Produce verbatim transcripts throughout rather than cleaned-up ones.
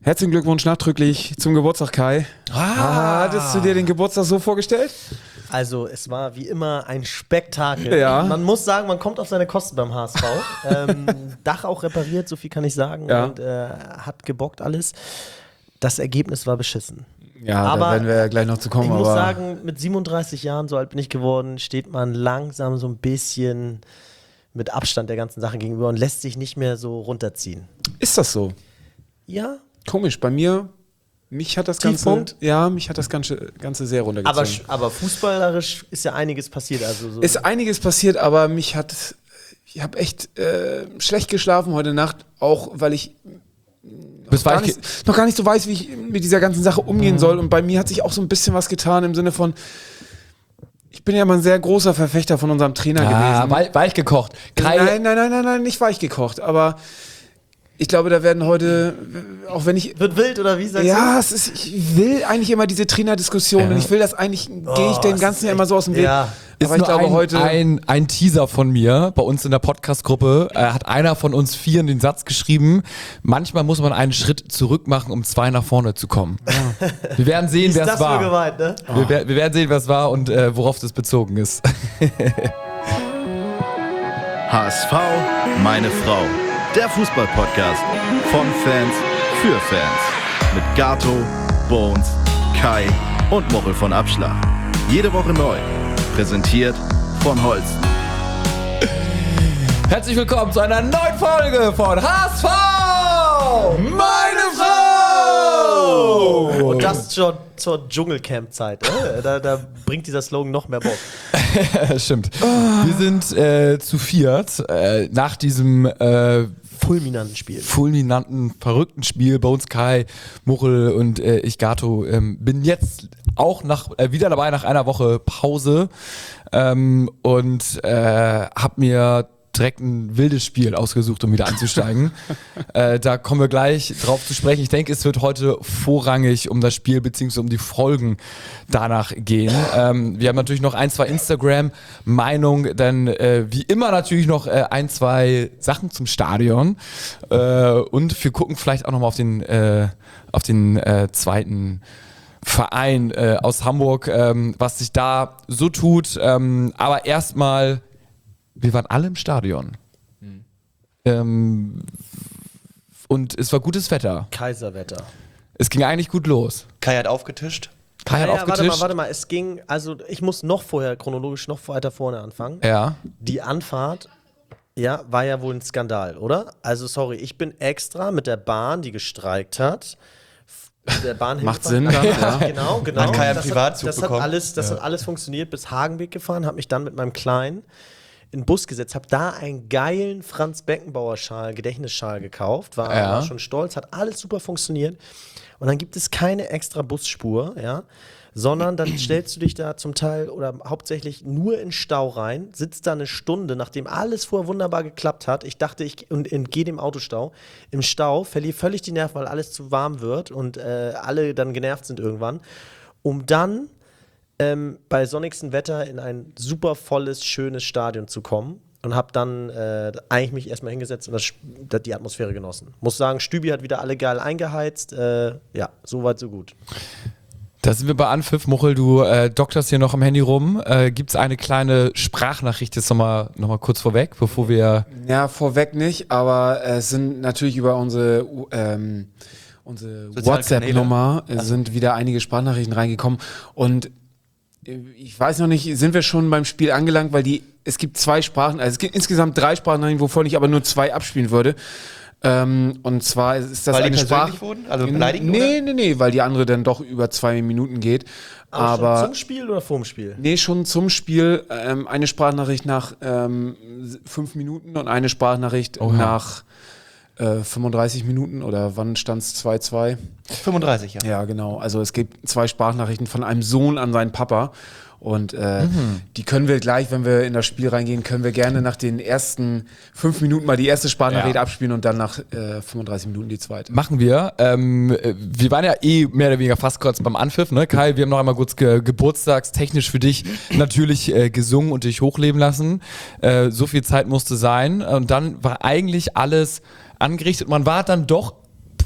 Herzlichen Glückwunsch nachträglich zum Geburtstag, Kai. Ah. Hattest du dir den Geburtstag so vorgestellt? Also es war wie immer ein Spektakel. Ja. Man muss sagen, man kommt auf seine Kosten beim H S V. ähm, Dach auch repariert, so viel kann ich sagen. Ja. Und äh, hat gebockt alles. Das Ergebnis war beschissen. Ja, aber da werden wir ja gleich noch zu kommen. Ich muss aber sagen, mit siebenunddreißig Jahren, so alt bin ich geworden, steht man langsam so ein bisschen mit Abstand der ganzen Sache gegenüber und lässt sich nicht mehr so runterziehen. Ist das so? Ja. Komisch, bei mir, mich hat das Ganze, Tiefpunkt? ja, mich hat das Ganze, Ganze sehr runtergezogen. Aber, aber fußballerisch ist ja einiges passiert. Also so Ist einiges passiert, aber mich hat, ich habe echt äh, schlecht geschlafen heute Nacht, auch weil ich noch gar, nicht, noch gar nicht so weiß, wie ich mit dieser ganzen Sache umgehen mhm. soll. Und bei mir hat sich auch so ein bisschen was getan im Sinne von, ich bin ja mal ein sehr großer Verfechter von unserem Trainer ah, gewesen. Weich, weich gekocht. Kai nein, nein, nein, nein, nein, nicht weich gekocht, aber ich glaube, da werden heute, auch wenn ich... Wird wild oder wie sagst ja, du? es ist, ich will eigentlich immer diese Trainerdiskussion ja. und ich will das eigentlich, oh, gehe ich dem Ganzen ja immer so aus dem Weg. Ja. Ist aber nur ich glaube, ein, heute ein, ein Teaser von mir, bei uns in der Podcast-Gruppe, äh, hat einer von uns vier in den Satz geschrieben, manchmal muss man einen Schritt zurück machen, um zwei nach vorne zu kommen. Ja. Wir werden sehen, wer es war. Gemeint, ne? wir, wir, wir werden sehen, wer es war und äh, worauf das bezogen ist. H S V, meine Frau. Der Fußball-Podcast von Fans für Fans. Mit Gato, Bones, Kai und Mochel von Abschlag. Jede Woche neu. Präsentiert von Holsten. Herzlich willkommen zu einer neuen Folge von H S V, meine Frau! Und das schon zur Dschungelcamp-Zeit. Äh? Da, da bringt dieser Slogan noch mehr Bock. Stimmt. Oh. Wir sind äh, zu viert äh, nach diesem äh, fulminanten Spiel. Fulminanten, verrückten Spiel. Bei uns Kai, Muchel und äh, ich, Gato, ähm, bin jetzt auch nach, äh, wieder dabei nach einer Woche Pause ähm, und äh, hab mir direkt ein wildes Spiel ausgesucht, um wieder einzusteigen. äh, da kommen wir gleich drauf zu sprechen. Ich denke, es wird heute vorrangig um das Spiel bzw. um die Folgen danach gehen. Ähm, wir haben natürlich noch ein, zwei Instagram-Meinungen, dann äh, wie immer natürlich noch äh, ein, zwei Sachen zum Stadion äh, und wir gucken vielleicht auch nochmal auf den, äh, auf den äh, zweiten Verein äh, aus Hamburg, ähm, was sich da so tut. Ähm, aber erstmal, wir waren alle im Stadion. Mhm. Ähm, und es war gutes Wetter. Kaiserwetter. Es ging eigentlich gut los. Kai hat aufgetischt. Kai hat ja, aufgetischt. Warte mal, warte mal. Es ging, also ich muss noch vorher, chronologisch noch weiter vorne anfangen. Ja. Die Anfahrt, ja, war ja wohl ein Skandal, oder? Also sorry, ich bin extra mit der Bahn, die gestreikt hat, der Bahn macht Sinn, dann, ja. ja. Genau, genau. Hat Kai einen das Privatzug hat, das bekommen. Hat alles, das ja. hat alles funktioniert, bis Hagenbeek gefahren, habe mich dann mit meinem Kleinen in den Bus gesetzt, habe da einen geilen Franz Beckenbauer Schal, Gedächtnisschal gekauft, war, ja. war schon stolz, hat alles super funktioniert. Und dann gibt es keine extra Busspur, ja, sondern dann stellst du dich da zum Teil oder hauptsächlich nur in Stau rein, sitzt da eine Stunde, nachdem alles vorher wunderbar geklappt hat. Ich dachte, ich entgehe dem Autostau. Im Stau, verliere völlig die Nerven, weil alles zu warm wird und äh, alle dann genervt sind irgendwann. Um dann ähm, bei sonnigstem Wetter in ein super volles, schönes Stadion zu kommen. Und habe dann äh, eigentlich mich erstmal hingesetzt und das, das, die Atmosphäre genossen. Muss sagen, Stübi hat wieder alle geil eingeheizt. Äh, ja, so weit, so gut. Da sind wir bei Anpfiff. Muchel, du äh, dokterst hier noch am Handy rum. Äh, Gibt es eine kleine Sprachnachricht jetzt nochmal noch mal kurz vorweg, bevor wir... Ja, vorweg nicht, aber es sind natürlich über unsere, ähm, unsere WhatsApp-Nummer also. sind wieder einige Sprachnachrichten reingekommen und ich weiß noch nicht, sind wir schon beim Spiel angelangt, weil die, es gibt zwei Sprachen, also es gibt insgesamt drei Sprachnachrichten, wovon ich aber nur zwei abspielen würde. Ähm, und zwar ist das weil eine die Sprache. Wurden? Also beleidigen, nee, oder? nee, nee, weil die andere dann doch über zwei Minuten geht. Aber, aber schon zum Spiel oder vorm Spiel? Nee, schon zum Spiel. Ähm, eine Sprachnachricht nach ähm, fünf Minuten und eine Sprachnachricht Oha. nach äh, fünfunddreißig Minuten oder wann stand es zwei zwei? fünfunddreißig, ja. Ja, genau. Also es gibt zwei Sprachnachrichten von einem Sohn an seinen Papa. Und äh, mhm. die können wir gleich, wenn wir in das Spiel reingehen, können wir gerne nach den ersten fünf Minuten mal die erste Sprachnachricht ja. abspielen und dann nach äh, fünfunddreißig Minuten die zweite. Machen wir. Ähm, wir waren ja eh mehr oder weniger fast kurz beim Anpfiff, ne? Kai, wir haben noch einmal kurz ge- geburtstagstechnisch für dich natürlich äh, gesungen und dich hochleben lassen. Äh, so viel Zeit musste sein. Und dann war eigentlich alles angerichtet. Man war dann doch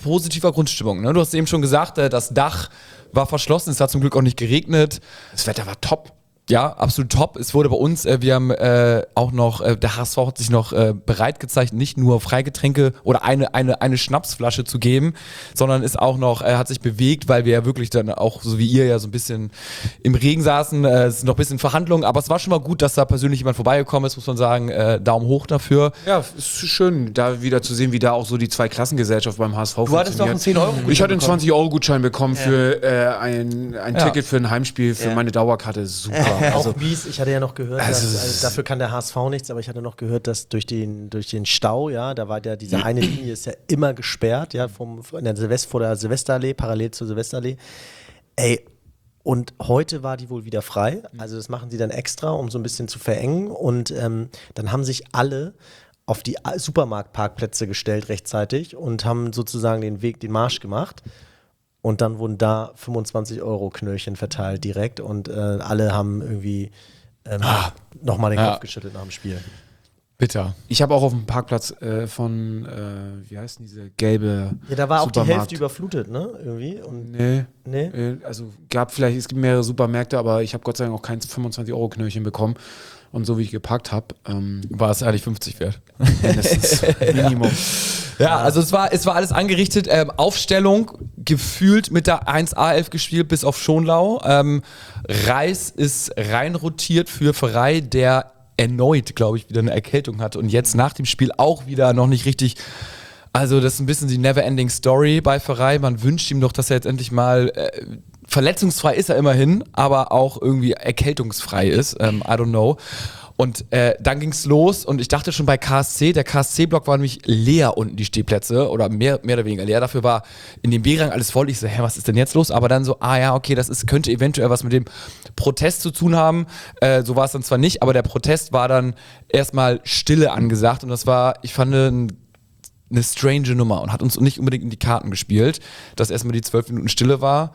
positiver Grundstimmung. Ne? Du hast eben schon gesagt, äh, das Dach war verschlossen, es hat zum Glück auch nicht geregnet. Das Wetter war top. Ja, absolut top. Es wurde bei uns, äh, wir haben äh, auch noch, äh, der H S V hat sich noch äh, bereit gezeigt, nicht nur Freigetränke oder eine, eine, eine Schnapsflasche zu geben, sondern ist auch noch, äh, hat sich bewegt, weil wir ja wirklich dann auch, so wie ihr ja so ein bisschen im Regen saßen, äh, es ist noch ein bisschen Verhandlungen, aber es war schon mal gut, dass da persönlich jemand vorbeigekommen ist, muss man sagen, äh, Daumen hoch dafür. Ja, ist schön, da wieder zu sehen, wie da auch so die Zweiklassengesellschaft beim H S V Du hattest doch einen zehn Euro Gutschein Ich hatte einen bekommen. zwanzig Euro Gutschein bekommen für äh, ein, ein Ja. Ticket für ein Heimspiel für Ja. meine Dauerkarte. Super. Also, auch mies, ich hatte ja noch gehört, Also, dass, es also ist- dafür kann der H S V nichts, aber ich hatte noch gehört, dass durch den, durch den Stau, ja, da war ja diese eine Linie ist ja immer gesperrt, ja, vom, in der Silvest, vor der Silvesterallee, parallel zur Silvesterallee. Ey, und heute war die wohl wieder frei, also das machen sie dann extra, um so ein bisschen zu verengen und ähm, dann haben sich alle auf die A- Supermarktparkplätze gestellt rechtzeitig und haben sozusagen den Weg, den Marsch gemacht. Und dann wurden da fünfundzwanzig Euro Knöllchen verteilt direkt und äh, alle haben irgendwie ähm, nochmal den Ja. Kopf geschüttelt nach dem Spiel. Bitter. ich habe auch auf dem Parkplatz äh, von, äh, wie heißt denn diese gelbe Ja, da war auch die Supermarkt. Hälfte überflutet, ne? Irgendwie. Und, Nee. nee? Äh, Also gab vielleicht, es gibt mehrere Supermärkte, aber ich habe Gott sei Dank auch kein fünfundzwanzig Euro Knöllchen bekommen. Und so wie ich geparkt habe, ähm, War es eigentlich fünfzig wert. mindestens Minimum. Ja, also es war, es war alles angerichtet. Ähm, Aufstellung gefühlt mit der eins A elf gespielt, bis auf Schonlau. Ähm, Reis ist reinrotiert für Ferrei, der erneut, glaube ich, wieder eine Erkältung hatte und jetzt nach dem Spiel auch wieder noch nicht richtig. Also das ist ein bisschen die Never-Ending Story bei Ferrei. Man wünscht ihm doch, dass er jetzt endlich mal äh, verletzungsfrei ist er immerhin, aber auch irgendwie erkältungsfrei ist. Ähm, I don't know. Und äh, dann ging's los und ich dachte schon bei K S C, der K S C-Block war nämlich leer unten, die Stehplätze, oder mehr, mehr oder weniger leer. Dafür war in dem B-Rang alles voll. Ich so, hä, was ist denn jetzt los? Aber dann so, ah ja, okay, das ist, könnte eventuell was mit dem Protest zu tun haben. Äh, so war es dann zwar nicht, aber der Protest war dann erstmal Stille angesagt und das war, ich fand, ein eine strange Nummer und hat uns nicht unbedingt in die Karten gespielt, dass erstmal die zwölf Minuten Stille war.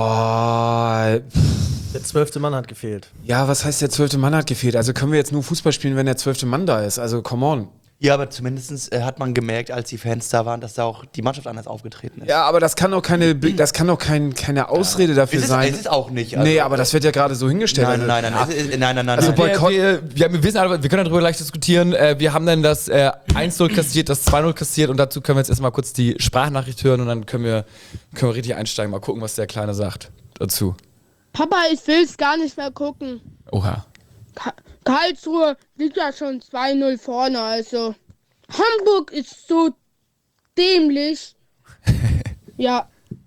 Boah, Der zwölfte Mann hat gefehlt. ja, was heißt der zwölfte Mann hat gefehlt? Also können wir jetzt nur Fußball spielen, wenn der zwölfte Mann da ist? Also come on. Ja, aber zumindest äh, hat man gemerkt, als die Fans da waren, dass da auch die Mannschaft anders aufgetreten ist. Ja, aber das kann doch keine, das kann doch kein, keine Ausrede dafür es ist, sein. Es ist auch nicht. also- nee, aber das wird ja gerade so hingestellt. Nein, Also- nein, nein, nein, es ist, nein, nein, nein. Also nein. bei- Wir, Boykott- wir, wir, wir wissen aber, wir können darüber gleich diskutieren. Äh, wir haben dann das äh, eins null kassiert, das zwei null kassiert und dazu können wir jetzt erstmal kurz die Sprachnachricht hören und dann können wir, können wir richtig einsteigen. Mal gucken, was der Kleine sagt dazu. Papa, ich will's gar nicht mehr gucken. Oha. Ka- Karlsruhe liegt ja schon zwei null vorne, also. Hamburg ist so dämlich. Ja.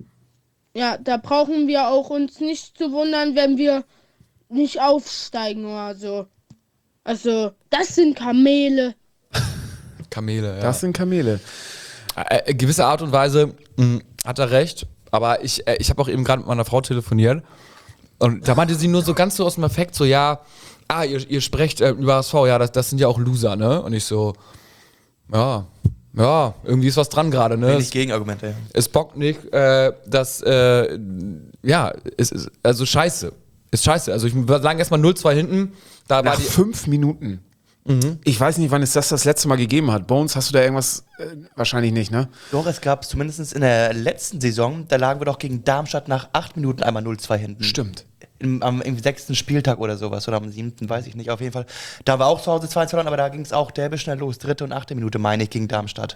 Ja, da brauchen wir auch uns nicht zu wundern, wenn wir nicht aufsteigen oder so. Also, das sind Kamele. Kamele, ja. Das sind Kamele. Äh, äh, gewisse Art und Weise mh, hat er recht, aber ich, äh, ich habe auch eben gerade mit meiner Frau telefoniert und da meinte sie nur so ganz so aus dem Effekt so, ja, ah, ihr, ihr sprecht äh, über H S V, ja, das, das sind ja auch Loser, ne? Und ich so, ja, ja, irgendwie ist was dran gerade, ne? Wenig Es, Gegenargumente. Ja. es bockt nicht, äh, dass, äh, ja, es ist, also scheiße, ist scheiße. Also ich sagen erstmal null zwei hinten, da war Nach die... fünf Minuten. Ich weiß nicht, wann es das das letzte Mal gegeben hat. Bones, hast du da irgendwas? Äh, wahrscheinlich nicht, ne? Doch, es gab zumindest in der letzten Saison, da lagen wir doch gegen Darmstadt nach acht Minuten einmal null zwei hinten. Stimmt. Im, am im sechsten Spieltag oder sowas, oder am siebten, weiß ich nicht, auf jeden Fall. Da war auch zu Hause zwei eins verloren, aber da ging es auch derbe schnell los. Dritte und achte Minute, meine ich, gegen Darmstadt.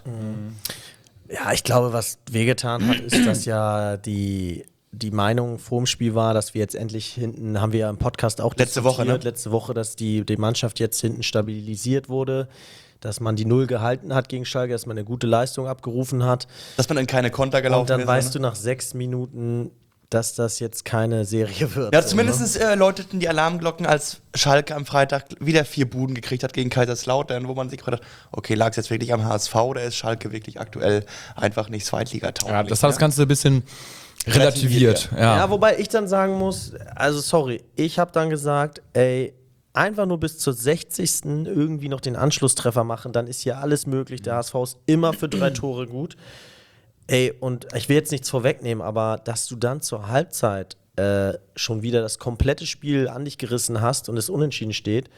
Ja, ich glaube, was wehgetan hat, ist, dass ja die, die Meinung vor dem Spiel war, dass wir jetzt endlich hinten, haben wir ja im Podcast auch Letzte Woche, diskutiert, ne? letzte Woche, dass die, die Mannschaft jetzt hinten stabilisiert wurde, dass man die Null gehalten hat gegen Schalke, dass man eine gute Leistung abgerufen hat. Dass man in keine Konter gelaufen Und dann ist. weißt ne? du nach sechs Minuten, dass das jetzt keine Serie wird. Ja, so, zumindest ne? äh, läuteten die Alarmglocken, als Schalke am Freitag wieder vier Buden gekriegt hat gegen Kaiserslautern, wo man sich gefragt hat, okay, lag es jetzt wirklich am H S V oder ist Schalke wirklich aktuell einfach nicht Zweitligatauglich? Ja, das hat das Ganze ein bisschen relativiert. Relativiert, Ja. Ja, wobei ich dann sagen muss, also sorry, ich habe dann gesagt, ey, einfach nur bis zur sechzigsten irgendwie noch den Anschlusstreffer machen, dann ist hier alles möglich. Der H S V ist immer für drei Tore gut. Ey, und ich will jetzt nichts vorwegnehmen, aber dass du dann zur Halbzeit äh, schon wieder das komplette Spiel an dich gerissen hast und es unentschieden steht,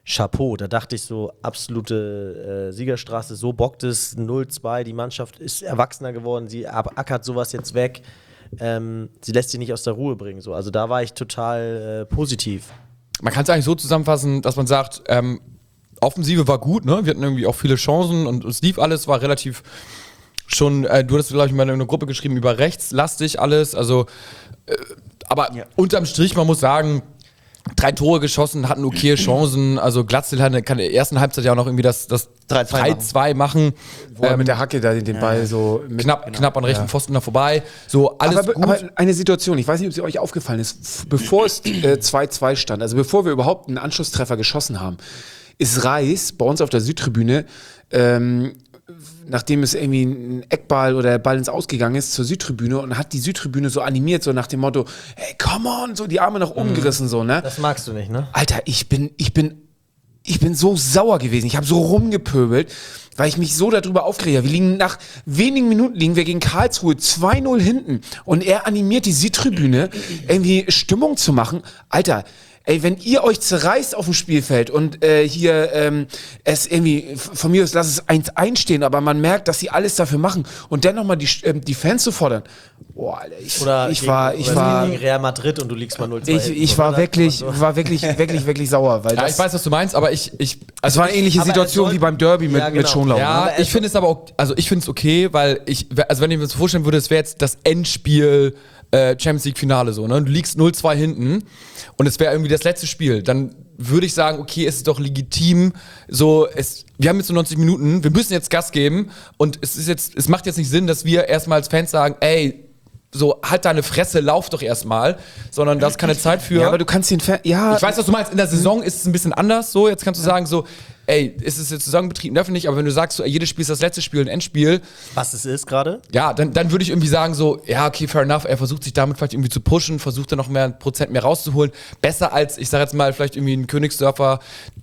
Chapeau, da dachte ich so, absolute äh, Siegerstraße, so bockt es, null zwei, die Mannschaft ist erwachsener geworden, sie ackert sowas jetzt weg, ähm, sie lässt sich nicht aus der Ruhe bringen. So. Also da war ich total äh, positiv. Man kann es eigentlich so zusammenfassen, dass man sagt, ähm, Offensive war gut, ne? Wir hatten irgendwie auch viele Chancen und es lief alles, war relativ schon, äh, du hast, glaube ich, mal in einer Gruppe geschrieben, über rechts, lastig alles, also äh, aber ja. unterm Strich, man muss sagen, drei Tore geschossen, hatten okay Chancen. Also Glatzel hat, kann in der ersten Halbzeit ja auch noch irgendwie das, das drei zwei machen. Wo er ähm, mit der Hacke da den Ball ja. so mit, knapp, genau. knapp an rechten ja. Pfosten da vorbei. So, alles aber, gut. aber eine Situation, ich weiß nicht, ob sie euch aufgefallen ist, bevor es äh, zwei zwei stand, also bevor wir überhaupt einen Anschlusstreffer geschossen haben, ist Reis bei uns auf der Südtribüne, ähm, nachdem es irgendwie ein Eckball oder der Ball ins Ausgegangen ist, zur Südtribüne und hat die Südtribüne so animiert, so nach dem Motto, hey, come on, so die Arme nach oben mhm. gerissen, so, ne? Das magst du nicht, ne? Alter, ich bin, ich bin, ich bin so sauer gewesen, ich habe so rumgepöbelt, weil ich mich so darüber aufgeregt habe. Wir liegen nach wenigen Minuten, liegen wir gegen Karlsruhe zwei null hinten und er animiert die Südtribüne, irgendwie Stimmung zu machen. Alter, ey, wenn ihr euch zerreißt auf dem Spielfeld und äh, hier ähm, es irgendwie, von mir aus lass es eins eins stehen, aber man merkt, dass sie alles dafür machen und dann nochmal die, äh, die Fans zu fordern. Boah, Alter, ich, oder ich gegen, war, ich oder war gegen Real Madrid und du liegst mal null zwei. Ich, ich war wirklich, so. war wirklich, wirklich, wirklich sauer. Weil ja, das, ich weiß, was du meinst, aber ich, ich also es war eine ähnliche Situation soll, wie beim Derby mit, ja, genau. mit Schonlau. Ja, ne? ich finde es aber auch, also ich finde es okay, weil ich, also wenn ich mir das vorstellen würde, es wäre jetzt das Endspiel äh, Champions League Finale so, ne? Du liegst null zwei hinten und es wäre irgendwie das letzte Spiel, dann würde ich sagen, okay, es ist doch legitim, so, es, wir haben jetzt so neunzig Minuten, wir müssen jetzt Gas geben und es ist jetzt, es macht jetzt nicht Sinn, dass wir erstmal als Fans sagen, ey, so, halt deine Fresse, lauf doch erstmal, sondern da ist keine Zeit für. Ja, aber du kannst den Fan, ja. Ich weiß, was du meinst, in der Saison ist es ein bisschen anders, so, jetzt kannst du sagen, so, ey, ist es jetzt Saisonbetrieb, dürfen nicht, aber wenn du sagst, so, ey, jedes Spiel ist das letzte Spiel, ein Endspiel. Was es ist gerade? Ja, dann, dann würde ich irgendwie sagen, so, ja, okay, fair enough, er versucht sich damit vielleicht irgendwie zu pushen, versucht dann noch mehr ein Prozent mehr rauszuholen. Besser als, ich sag jetzt mal, vielleicht irgendwie ein Königsdörfer,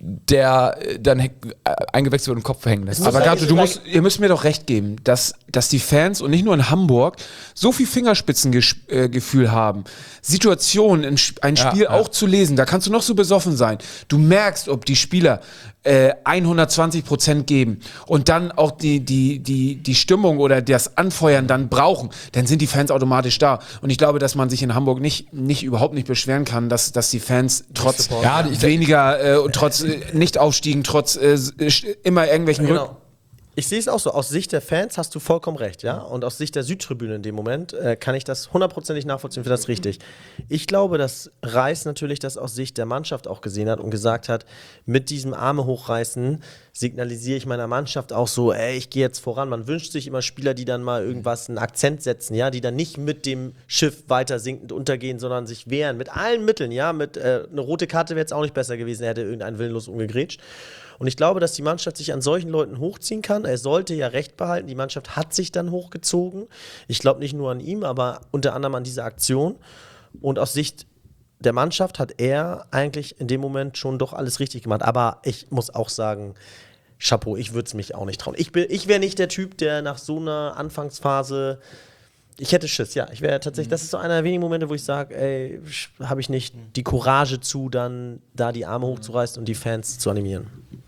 der dann he- eingewechselt wird und den Kopf hängen lässt. Aber Gato, du musst, ihr müsst mir doch recht geben, dass, dass die Fans und nicht nur in Hamburg so viel Fingerspitzengefühl haben, Situationen, ein Spiel ja, ja. auch zu lesen, da kannst du noch so besoffen sein. Du merkst, ob die Spieler äh, hundertzwanzig Prozent geben und dann auch die, die, die, die Stimmung oder das Anfeuern dann brauchen, dann sind die Fans automatisch da. Und ich glaube, dass man sich in Hamburg nicht, nicht überhaupt nicht beschweren kann, dass, dass die Fans trotz ja, weniger, äh, trotz äh, Nicht-Aufstiegen, trotz äh, immer irgendwelchen genau. Rück... Ich sehe es auch so, aus Sicht der Fans hast du vollkommen recht, ja, und aus Sicht der Südtribüne in dem Moment äh, kann ich das hundertprozentig nachvollziehen, finde das richtig. Ich glaube, dass Reis natürlich das aus Sicht der Mannschaft auch gesehen hat und gesagt hat, mit diesem Arme hochreißen signalisiere ich meiner Mannschaft auch so, ey, ich gehe jetzt voran. Man wünscht sich immer Spieler, die dann mal irgendwas, einen Akzent setzen, ja, die dann nicht mit dem Schiff weiter sinkend untergehen, sondern sich wehren, mit allen Mitteln, ja, mit äh, eine rote Karte wäre jetzt auch nicht besser gewesen, er hätte irgendeinen willenlos umgegrätscht. Und ich glaube, dass die Mannschaft sich an solchen Leuten hochziehen kann. Er sollte ja Recht behalten. Die Mannschaft hat sich dann hochgezogen. Ich glaube nicht nur an ihm, aber unter anderem an dieser Aktion. Und aus Sicht der Mannschaft hat er eigentlich in dem Moment schon doch alles richtig gemacht. Aber ich muss auch sagen, Chapeau, ich würde es mich auch nicht trauen. Ich, ich wäre nicht der Typ, der nach so einer Anfangsphase... Ich hätte Schiss, ja. Ich wäre tatsächlich, das ist so einer der wenigen Momente, wo ich sage, ey, habe ich nicht die Courage zu, dann da die Arme hochzureißen und die Fans zu animieren.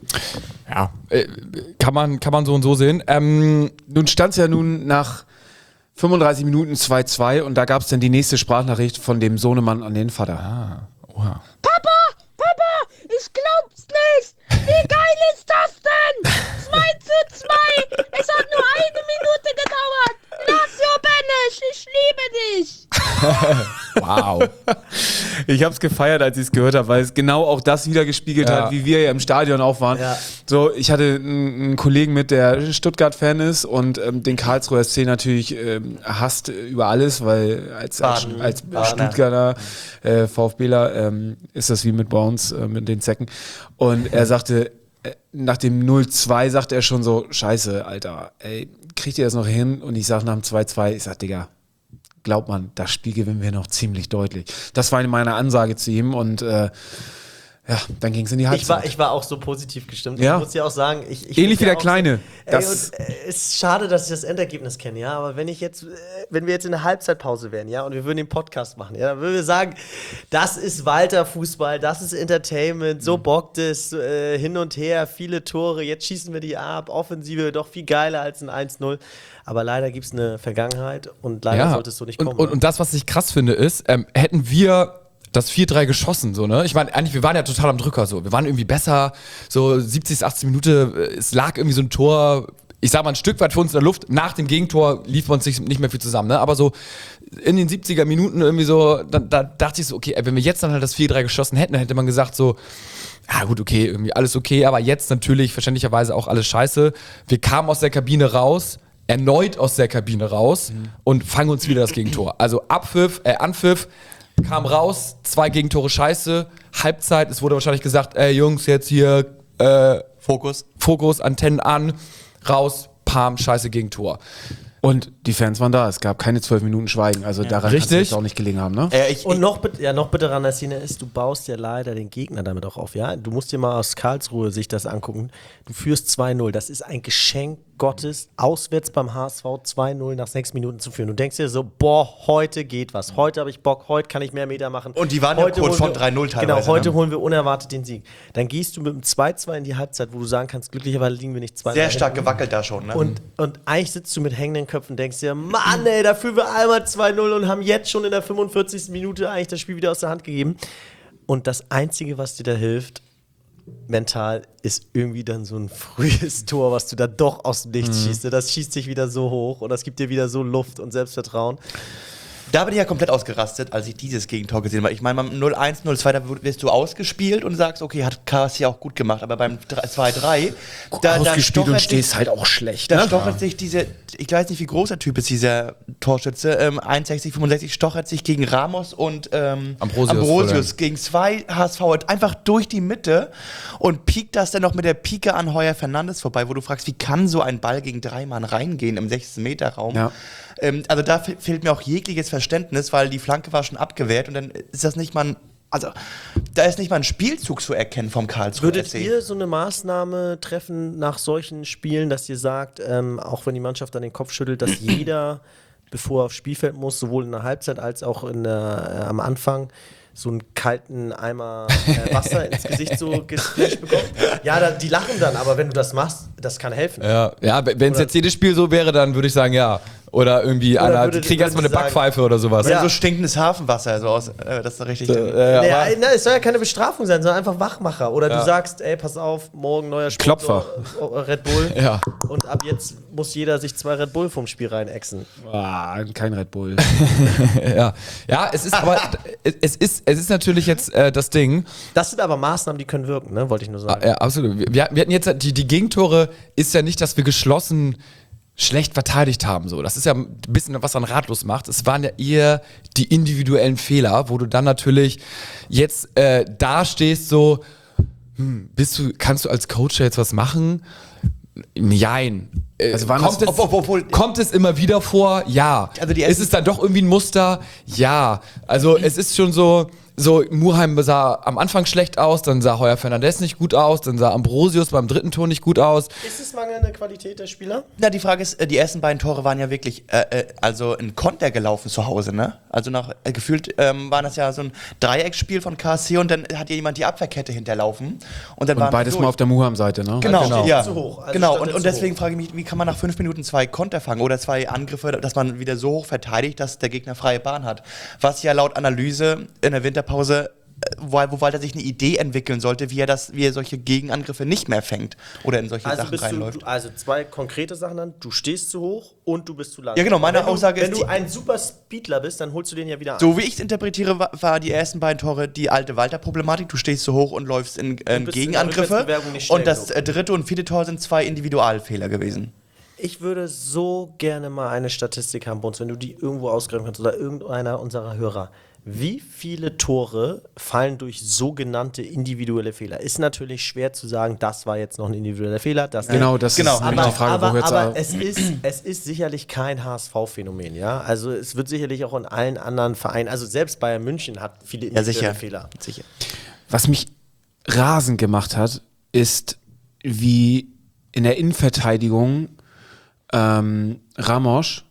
Ja, äh, kann man, kann man so und so sehen. Ähm, nun stand es ja nun nach fünfunddreißig Minuten zwei zwei und da gab es dann die nächste Sprachnachricht von dem Sohnemann an den Vater. Ah, oha. Papa, Papa, ich glaub's nicht. Wie geil ist das denn? zwei zu zwei. Es hat nur eine Minute gedauert. Lazio Benesch, ich liebe dich. Wow. Ich hab's gefeiert, als ich es gehört habe, weil es genau auch das wieder gespiegelt ja. hat, wie wir ja im Stadion auch waren. Ja. So, ich hatte einen, einen Kollegen mit, der Stuttgart-Fan ist und ähm, den Karlsruher S C natürlich ähm, hasst über alles, weil als, als, als Stuttgarter äh, VfBler ähm, ist das wie mit bei uns, äh, mit den Zecken. Und er sagte, äh, nach dem null zwei sagte er schon so, scheiße, Alter, ey, kriegt ihr das noch hin? Und ich sag nach dem zwei zwei, ich sag, Digga, glaubt man, das Spiel gewinnen wir noch ziemlich deutlich. Das war meine Ansage zu ihm und äh, Ja, dann ging es in die Halbzeit. Ich war, ich war auch so positiv gestimmt. Ja. Ich muss ja auch sagen, ich, ich Ähnlich wie der auch Kleine. So, ey, Das und, äh, ist schade, dass ich das Endergebnis kenne, ja. Aber wenn ich jetzt, äh, wenn wir jetzt in der Halbzeitpause wären, ja, und wir würden den Podcast machen, ja, dann würden wir sagen, das ist Walter Fußball, das ist Entertainment, so bockt es, äh, hin und her, viele Tore, jetzt schießen wir die ab, Offensive doch viel geiler als ein eins null. Aber leider gibt es eine Vergangenheit und leider sollte es so nicht kommen. Und, und, und das, was ich krass finde, ist, ähm, hätten wir das vier drei geschossen, so, ne? Ich meine, eigentlich, wir waren ja total am Drücker, so. Wir waren irgendwie besser, so siebzig, achtzig Minuten, es lag irgendwie so ein Tor, ich sag mal, ein Stück weit für uns in der Luft. Nach dem Gegentor lief uns nicht, nicht mehr viel zusammen, ne? Aber so in den siebziger Minuten irgendwie so, da, da dachte ich so, okay, ey, wenn wir jetzt dann halt das vier drei geschossen hätten, dann hätte man gesagt so, ja gut, okay, irgendwie alles okay, aber jetzt natürlich verständlicherweise auch alles scheiße. Wir kamen aus der Kabine raus, erneut aus der Kabine raus mhm. und fangen uns wieder das Gegentor. Also Abpfiff, äh, Anpfiff, kam raus, zwei Gegentore scheiße, Halbzeit, es wurde wahrscheinlich gesagt, ey Jungs, jetzt hier äh, Fokus. Fokus, Antennen an, raus, Pam, scheiße Gegentor. Und die Fans waren da, es gab keine zwölf Minuten Schweigen, also daran kann es Richtig. jetzt auch nicht gelegen haben, ne? Äh, ich, Und noch, bit- ja, noch bitterer an der Szene ist, du baust ja leider den Gegner damit auch auf, ja? Du musst dir mal aus Karlsruhe sich das angucken. Du führst zwei null, das ist ein Geschenk Gottes, auswärts beim H S V zwei null nach sechs Minuten zu führen. Du denkst dir so, boah, heute geht was, heute habe ich Bock, heute kann ich mehr Meter machen. Und die waren ja Heute kurz holen von wir- drei null teilweise, Genau, heute ne? holen wir unerwartet den Sieg. Dann gehst du mit dem zwei zwei in die Halbzeit, wo du sagen kannst, glücklicherweise liegen wir nicht zwei sehr stark gewackelt da schon, ne? Und, und eigentlich sitzt du mit hängenden Köpfen und denkst dir, Mann, ey, da führen wir einmal zwei null und haben jetzt schon in der fünfundvierzigsten Minute eigentlich das Spiel wieder aus der Hand gegeben. Und das Einzige, was dir da hilft, mental, ist irgendwie dann so ein frühes Tor, was du da doch aus dem Nichts schießt. Das schießt dich wieder so hoch und das gibt dir wieder so Luft und Selbstvertrauen. Da bin ich ja komplett ausgerastet, als ich dieses Gegentor gesehen habe. Ich meine, beim null eins, null zwei, da wirst du ausgespielt und sagst, okay, hat K S C auch gut gemacht. Aber beim zwei drei, da, da Ausgespielt und stochert stehst sich- halt auch schlecht, Da ne? stochert sich diese, ich weiß nicht, wie groß der Typ ist, dieser Torschütze, ähm, einundsechzig, fünfundsechzig, stochert sich gegen Ramos und ähm, Ambrosius, Ambrosius gegen zwei H S V einfach durch die Mitte und piekt das dann noch mit der Pike an Heuer Fernandes vorbei, wo du fragst, wie kann so ein Ball gegen drei Mann reingehen im sechzehn Meter Raum? Ja. Ähm, also da fe- fehlt mir auch jegliches Verständnis, weil die Flanke war schon abgewehrt und dann ist das nicht mal ein, also da ist nicht mal ein Spielzug zu erkennen vom Karlsruhe Würdet F C. ihr so eine Maßnahme treffen nach solchen Spielen, dass ihr sagt, ähm, auch wenn die Mannschaft dann den Kopf schüttelt, dass jeder, bevor er aufs Spielfeld muss, sowohl in der Halbzeit als auch in der, äh, am Anfang, so einen kalten Eimer äh, Wasser ins Gesicht so gesplasht bekommt? Ja, da, die lachen dann, aber wenn du das machst, das kann helfen. Ja, ja wenn es jetzt jedes Spiel so wäre, dann würde ich sagen, ja. Oder irgendwie, Oder einer, würde- die kriegen erstmal eine würde sagen- Backpfeife oder sowas. Wenn Ja. so stinkendes Hafenwasser, so aus, äh, das ist doch richtig. Äh, ja, Nee, aber- na, es soll ja keine Bestrafung sein, sondern einfach Wachmacher. Oder Ja. du sagst, ey, pass auf, morgen neuer Sponsor, äh, Red Bull. Ja. Und ab jetzt muss jeder sich zwei Red Bull vom Spiel reinexen. Ah, kein Red Bull. ja. ja, es ist aber, es ist, es ist natürlich jetzt äh, das Ding. Das sind aber Maßnahmen, die können wirken, ne? Wollte ich nur sagen. Ja, absolut. Wir, wir hatten jetzt, die, die Gegentore ist ja nicht, dass wir geschlossen schlecht verteidigt haben. So. Das ist ja ein bisschen, was dann ratlos macht. Es waren ja eher die individuellen Fehler, wo du dann natürlich jetzt äh, da stehst so, hm, bist du, kannst du als Coach jetzt was machen? Nein. Äh, Also waren kommt, das- es, Ob- obwohl- kommt es immer wieder vor? Ja. Also die ist ersten- es dann doch irgendwie ein Muster? Ja. Also es ist schon so, so Muheim sah am Anfang schlecht aus, dann sah Heuer Fernandes nicht gut aus, dann sah Ambrosius beim dritten Tor nicht gut aus. Ist es mangelnde Qualität der Spieler? Na, die Frage ist, äh, die ersten beiden Tore waren ja wirklich, äh, äh, also ein Konter gelaufen zu Hause, ne? Also nach, äh, gefühlt ähm, war das ja so ein Dreiecksspiel von K S C und dann hat ja jemand die Abwehrkette hinterlaufen. Und dann Und waren beides durch. mal auf der Muham-Seite, ne? Genau, Steht ja. zu hoch. Also genau. stand Und, er und zu deswegen hoch. frage ich mich, wie kann man nach fünf Minuten zwei Konter fangen oder zwei Angriffe, dass man wieder so hoch verteidigt, dass der Gegner freie Bahn hat. Was ja laut Analyse in der Winterpause, äh, wo, wo Walter sich eine Idee entwickeln sollte, wie er das, wie er solche Gegenangriffe nicht mehr fängt oder in solche Also, Sachen bist du, reinläuft. du, also zwei konkrete Sachen dann. Du stehst zu hoch und du bist zu lang. Ja, genau, meine wenn du, Aussage wenn ist du die- ein super Speedler bist, dann holst du den ja wieder ein. So wie ich es interpretiere, war, war die ersten beiden Tore die alte Walter-Problematik. Du stehst so hoch und läufst in äh, bist in der Gegenangriffe. Rückwärtsbewegung nicht schnell Und das genug. äh, dritte und vierte Tor sind zwei Individualfehler gewesen. Ich würde so gerne mal eine Statistik haben, Bones, wenn du die irgendwo ausgreifen kannst oder irgendeiner unserer Hörer. Wie viele Tore fallen durch sogenannte individuelle Fehler? Ist natürlich schwer zu sagen, das war jetzt noch ein individueller Fehler. Das Genau, das Genau. ist nämlich aber, die Frage, aber, wo hört's aber auf? es, ist, es ist sicherlich kein H S V-Phänomen, ja. Also es wird sicherlich auch in allen anderen Vereinen, also selbst Bayern München hat viele Ja, individuelle sicher. Fehler. Sicher. Was mich rasend gemacht hat, ist, wie in der Innenverteidigung ähm, Ramos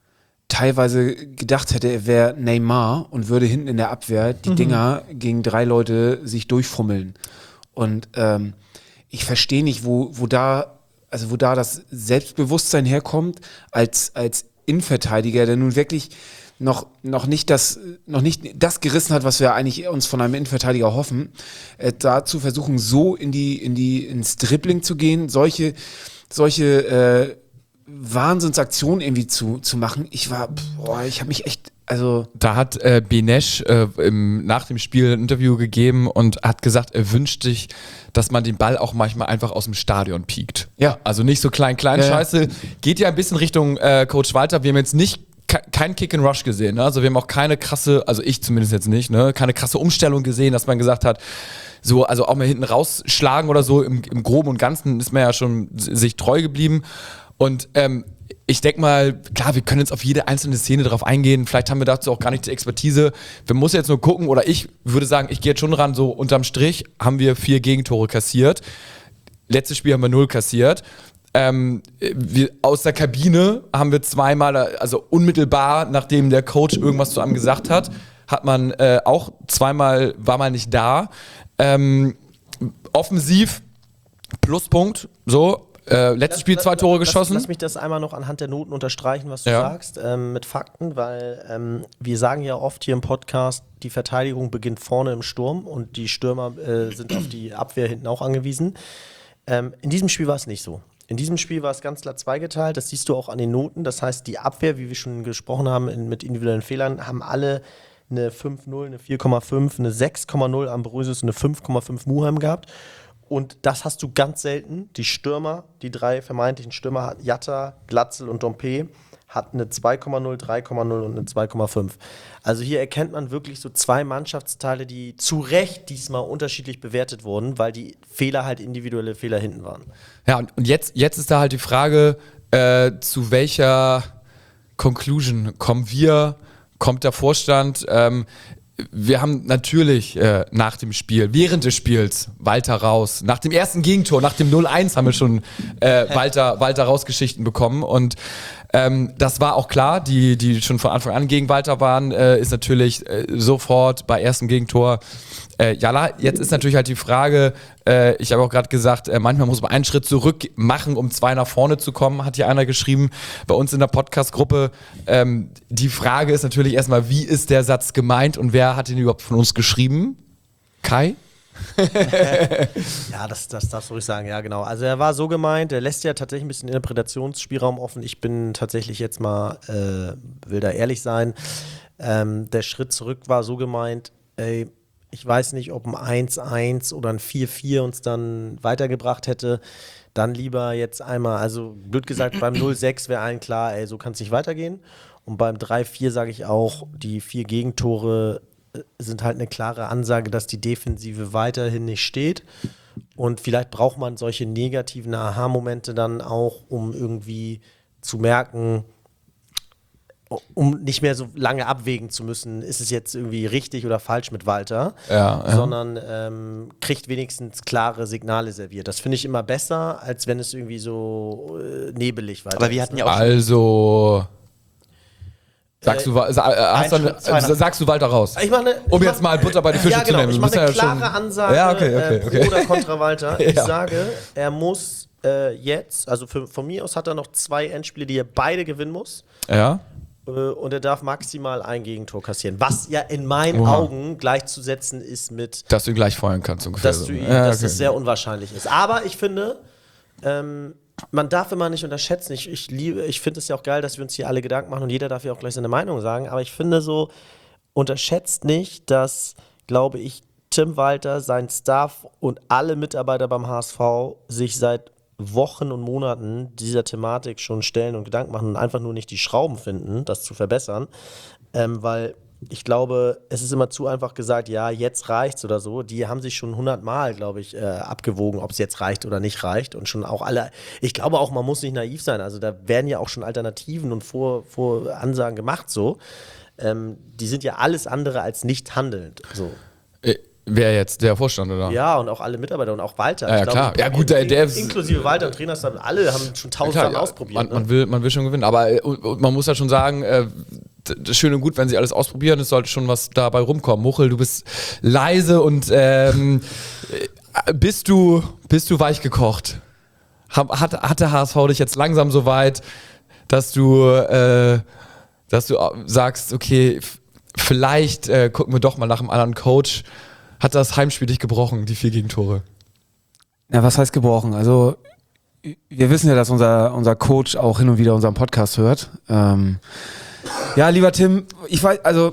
teilweise gedacht hätte, er wäre Neymar und würde hinten in der Abwehr die mhm. Dinger gegen drei Leute sich durchfummeln. Und ähm, ich verstehe nicht, wo, wo da, also wo da das Selbstbewusstsein herkommt, als, als Innenverteidiger, der nun wirklich noch, noch nicht das, noch nicht das gerissen hat, was wir eigentlich uns von einem Innenverteidiger hoffen, äh, da zu versuchen, so in die, in die, ins Dribbling zu gehen, solche, solche äh, Wahnsinnsaktionen irgendwie zu, zu machen. Ich war, boah, ich habe mich echt, also... Da hat äh, Benesch äh, im, nach dem Spiel ein Interview gegeben und hat gesagt, er wünscht sich, dass man den Ball auch manchmal einfach aus dem Stadion piekt. Ja. Also nicht so klein, klein ja, Scheiße. Geht ja ein bisschen Richtung äh, Coach Walter. Wir haben jetzt nicht ke- kein Kick and Rush gesehen. Ne? Also wir haben auch keine krasse, also ich zumindest jetzt nicht, ne? keine krasse Umstellung gesehen, dass man gesagt hat, so, also auch mal hinten rausschlagen oder so. Im, im Groben und Ganzen ist man ja schon sich treu geblieben. Und ähm, ich denke mal, klar, wir können jetzt auf jede einzelne Szene drauf eingehen. Vielleicht haben wir dazu auch gar nicht die Expertise. Wir müssen jetzt nur gucken, oder ich würde sagen, ich gehe jetzt schon ran, so unterm Strich haben wir vier Gegentore kassiert. Letztes Spiel haben wir null kassiert. Ähm, wir, aus der Kabine haben wir zweimal, also unmittelbar, nachdem der Coach irgendwas zu einem gesagt hat, hat man äh, auch zweimal, war mal nicht da. Ähm, offensiv, Pluspunkt, so. Äh, letztes Spiel zwei Tore geschossen. Lass, lass mich das einmal noch anhand der Noten unterstreichen, was du ja. sagst, ähm, mit Fakten, weil ähm, wir sagen ja oft hier im Podcast, die Verteidigung beginnt vorne im Sturm und die Stürmer äh, sind auf die Abwehr hinten auch angewiesen. Ähm, in diesem Spiel war es nicht so. In diesem Spiel war es ganz klar zweigeteilt, das siehst du auch an den Noten. Das heißt, die Abwehr, wie wir schon gesprochen haben, in, mit individuellen Fehlern, haben alle eine fünf Komma null, eine vier Komma fünf, eine sechs Komma null Ambrosius und eine fünf Komma fünf Muheim gehabt. Und das hast du ganz selten. Die Stürmer, die drei vermeintlichen Stürmer, Jatta, Glatzel und Dompe, hatten eine zwei Komma null, drei Komma null und eine zwei Komma fünf. Also hier erkennt man wirklich so zwei Mannschaftsteile, die zu Recht diesmal unterschiedlich bewertet wurden, weil die Fehler halt individuelle Fehler hinten waren. Ja, und, und jetzt, jetzt ist da halt die Frage, äh, zu welcher Conclusion kommen wir, kommt der Vorstand? Ähm, Wir haben natürlich äh, nach dem Spiel, während des Spiels, Walter raus. Nach dem ersten Gegentor, nach dem null eins haben wir schon äh, Walter, Walter raus Geschichten bekommen. Und ähm, das war auch klar, die, die schon von Anfang an gegen Walter waren, äh, ist natürlich äh, sofort bei erstem Gegentor äh, Jalla. Jetzt ist natürlich halt die Frage, äh, ich habe auch gerade gesagt, äh, manchmal muss man einen Schritt zurück machen, um zwei nach vorne zu kommen, hat hier einer geschrieben bei uns in der Podcast-Gruppe. Ähm, die Frage ist natürlich erstmal, wie ist der Satz gemeint und wer hat ihn überhaupt von uns geschrieben? Kai? Ja, das, das darfst du ruhig sagen, ja genau. Also er war so gemeint, er lässt ja tatsächlich ein bisschen Interpretationsspielraum offen. Ich bin tatsächlich jetzt mal, äh, will da ehrlich sein, ähm, der Schritt zurück war so gemeint, ey, ich weiß nicht, ob ein eins eins oder ein vier vier uns dann weitergebracht hätte. Dann lieber jetzt einmal, also blöd gesagt, beim null sechs wäre allen klar, ey, so kann es nicht weitergehen. Und beim drei vier sage ich auch, die vier Gegentore sind halt eine klare Ansage, dass die Defensive weiterhin nicht steht. Und vielleicht braucht man solche negativen Aha-Momente dann auch, um irgendwie zu merken, um nicht mehr so lange abwägen zu müssen, ist es jetzt irgendwie richtig oder falsch mit Walter, ja, ja. sondern ähm, kriegt wenigstens klare Signale serviert. Das finde ich immer besser, als wenn es irgendwie so äh, nebelig weiter Aber wir ist, hatten ne? ja auch Also sagst du, Äh, hast ein du, Schritt, zwei nach- sagst du Walter raus? Ich meine, Um ich jetzt mach- mal Butter bei die Fische ja, genau, zu nehmen. ich Du mache bist eine ja schon- klare Ansage Ja, okay, okay, äh, okay. pro oder kontra Walter. Ich Ja. sage, er muss äh, jetzt, also für, von mir aus hat er noch zwei Endspiele, die er beide gewinnen muss. Ja. Äh, und er darf maximal ein Gegentor kassieren. Was ja in meinen Oha. Augen gleichzusetzen ist mit, Dass du ihn gleich feuern kannst ungefähr. dass, so. du ihn, Ja, dass okay. es sehr unwahrscheinlich ist. Aber ich finde, ähm, man darf immer nicht unterschätzen. Ich, ich liebe, ich finde es ja auch geil, dass wir uns hier alle Gedanken machen und jeder darf ja auch gleich seine Meinung sagen. Aber ich finde so, unterschätzt nicht, dass, glaube ich, Tim Walter, sein Staff und alle Mitarbeiter beim H S V sich seit Wochen und Monaten dieser Thematik schon stellen und Gedanken machen und einfach nur nicht die Schrauben finden, das zu verbessern. Ähm, weil ich glaube, es ist immer zu einfach gesagt, ja, jetzt reicht's oder so. Die haben sich schon hundertmal, glaube ich, äh, abgewogen, ob es jetzt reicht oder nicht reicht. Und schon auch alle, ich glaube auch, man muss nicht naiv sein. Also da werden ja auch schon Alternativen und Vor, Voransagen gemacht so. Ähm, die sind ja alles andere als nicht handelnd. So. Äh, Wer jetzt? Der Vorstand, oder? Ja, und auch alle Mitarbeiter und auch Walter. Ja, ja, ich glaube, klar. Ja, gut, der, der inklusive Walter und Trainer, alle haben schon tausend ja, Sachen ja, ausprobiert. Man, ne? man, will, man will schon gewinnen. Aber äh, man muss ja schon sagen, äh, das ist schön und gut, wenn sie alles ausprobieren, es sollte schon was dabei rumkommen. Muchel, du bist leise und ähm, bist du bist du weich gekocht? Hat, hat der H S V dich jetzt langsam so weit, dass du, äh, dass du sagst, okay, vielleicht äh, gucken wir doch mal nach einem anderen Coach. Hat das Heimspiel dich gebrochen, die vier Gegentore? Ja, was heißt gebrochen? Also wir wissen ja, dass unser, unser Coach auch hin und wieder unseren Podcast hört. Ähm, ja, lieber Tim, ich weiß, also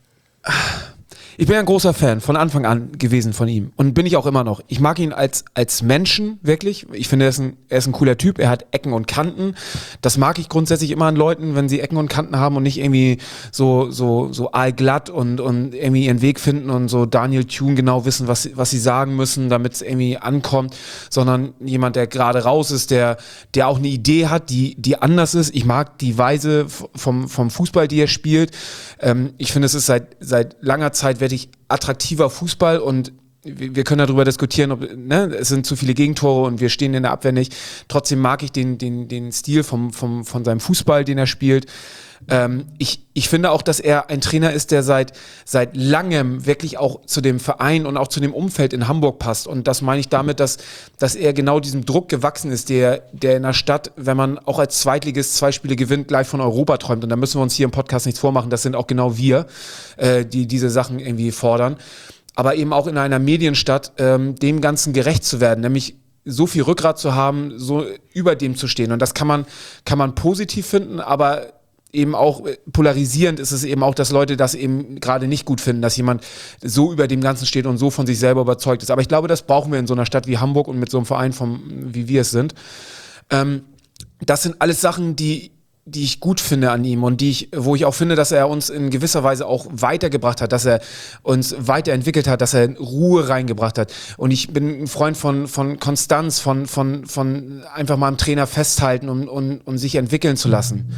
ich bin ein großer Fan von Anfang an gewesen von ihm und bin ich auch immer noch. Ich mag ihn als, als Menschen wirklich. Ich finde, er ist, ein, er ist ein cooler Typ. Er hat Ecken und Kanten. Das mag ich grundsätzlich immer an Leuten, wenn sie Ecken und Kanten haben und nicht irgendwie so, so, so aalglatt und, und irgendwie ihren Weg finden und so Daniel Thune genau wissen, was, was sie sagen müssen, damit es irgendwie ankommt, sondern jemand, der gerade raus ist, der, der auch eine Idee hat, die, die anders ist. Ich mag die Weise vom, vom Fußball, die er spielt. Ähm, ich finde, es ist seit, seit langer Zeit ich attraktiver Fußball und wir können darüber diskutieren, ob, ne, es sind zu viele Gegentore und wir stehen in der Abwehr nicht. Trotzdem mag ich den, den, den Stil vom, vom, von seinem Fußball, den er spielt. Ähm, ich, ich finde auch, dass er ein Trainer ist, der seit, seit langem wirklich auch zu dem Verein und auch zu dem Umfeld in Hamburg passt. Und das meine ich damit, dass, dass er genau diesem Druck gewachsen ist, der, der in der Stadt, wenn man auch als Zweitligist zwei Spiele gewinnt, gleich von Europa träumt. Und da müssen wir uns hier im Podcast nichts vormachen. Das sind auch genau wir, äh, die diese Sachen irgendwie fordern. Aber eben auch in einer Medienstadt ähm, dem Ganzen gerecht zu werden, nämlich so viel Rückgrat zu haben, so über dem zu stehen. Und das kann man, kann man positiv finden, aber eben auch polarisierend ist es eben auch, dass Leute das eben gerade nicht gut finden, dass jemand so über dem Ganzen steht und so von sich selber überzeugt ist. Aber ich glaube, das brauchen wir in so einer Stadt wie Hamburg und mit so einem Verein, vom, wie wir es sind. Ähm, das sind alles Sachen, die die ich gut finde an ihm und die ich, wo ich auch finde, dass er uns in gewisser Weise auch weitergebracht hat, dass er uns weiterentwickelt hat, dass er Ruhe reingebracht hat. Und ich bin ein Freund von, von Konstanz, von, von, von einfach mal am Trainer festhalten und, und, und sich entwickeln zu lassen.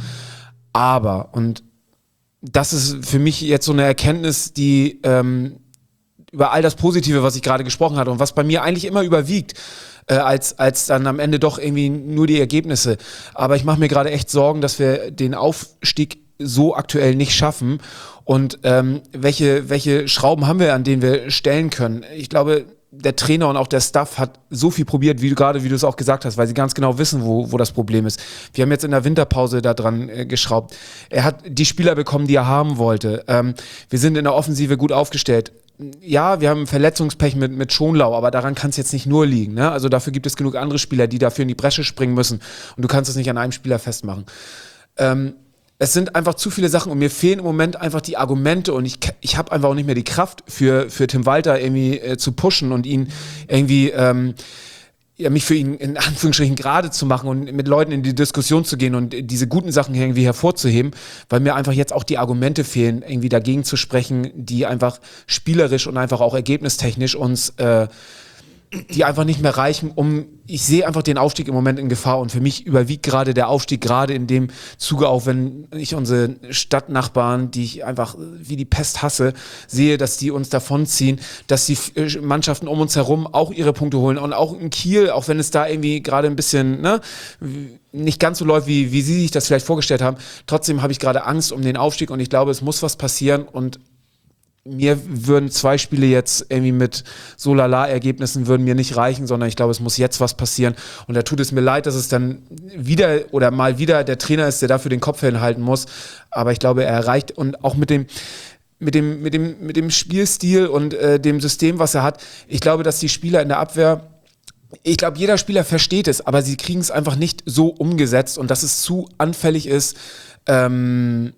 Aber, und das ist für mich jetzt so eine Erkenntnis, die ähm, über all das Positive, was ich gerade gesprochen hatte und was bei mir eigentlich immer überwiegt, äh, als, als dann am Ende doch irgendwie nur die Ergebnisse. Aber ich mache mir gerade echt Sorgen, dass wir den Aufstieg so aktuell nicht schaffen. Und ähm, welche, welche Schrauben haben wir, an denen wir stellen können? Ich glaube, der Trainer und auch der Staff hat so viel probiert, wie du gerade, wie du es auch gesagt hast, weil sie ganz genau wissen, wo, wo das Problem ist. Wir haben jetzt in der Winterpause da dran äh, geschraubt. Er hat die Spieler bekommen, die er haben wollte. Ähm, wir sind in der Offensive gut aufgestellt. Ja, wir haben Verletzungspech mit, mit Schonlau, aber daran kann es jetzt nicht nur liegen. Ne? Also dafür gibt es genug andere Spieler, die dafür in die Bresche springen müssen. Und du kannst es nicht an einem Spieler festmachen. Ähm, Es sind einfach zu viele Sachen und mir fehlen im Moment einfach die Argumente und ich, ich habe einfach auch nicht mehr die Kraft für, für Tim Walter irgendwie äh, zu pushen und ihn irgendwie, ähm, ja, mich für ihn in Anführungsstrichen gerade zu machen und mit Leuten in die Diskussion zu gehen und diese guten Sachen irgendwie hervorzuheben, weil mir einfach jetzt auch die Argumente fehlen, irgendwie dagegen zu sprechen, die einfach spielerisch und einfach auch ergebnistechnisch uns äh, die einfach nicht mehr reichen, um, ich sehe einfach den Aufstieg im Moment in Gefahr und für mich überwiegt gerade der Aufstieg, gerade in dem Zuge auch, wenn ich unsere Stadtnachbarn, die ich einfach wie die Pest hasse, sehe, dass die uns davonziehen, dass die Mannschaften um uns herum auch ihre Punkte holen und auch in Kiel, auch wenn es da irgendwie gerade ein bisschen, ne, nicht ganz so läuft, wie, wie sie sich das vielleicht vorgestellt haben, trotzdem habe ich gerade Angst um den Aufstieg und ich glaube, es muss was passieren und mir würden zwei Spiele jetzt irgendwie mit so lala-Ergebnissen würden mir nicht reichen, sondern ich glaube, es muss jetzt was passieren. Und da tut es mir leid, dass es dann wieder oder mal wieder der Trainer ist, der dafür den Kopf hinhalten muss. Aber ich glaube, er erreicht und auch mit dem mit dem mit dem mit dem Spielstil und äh, dem System, was er hat. Ich glaube, dass die Spieler in der Abwehr, ich glaube, jeder Spieler versteht es, aber sie kriegen es einfach nicht so umgesetzt und dass es zu anfällig ist, ähm,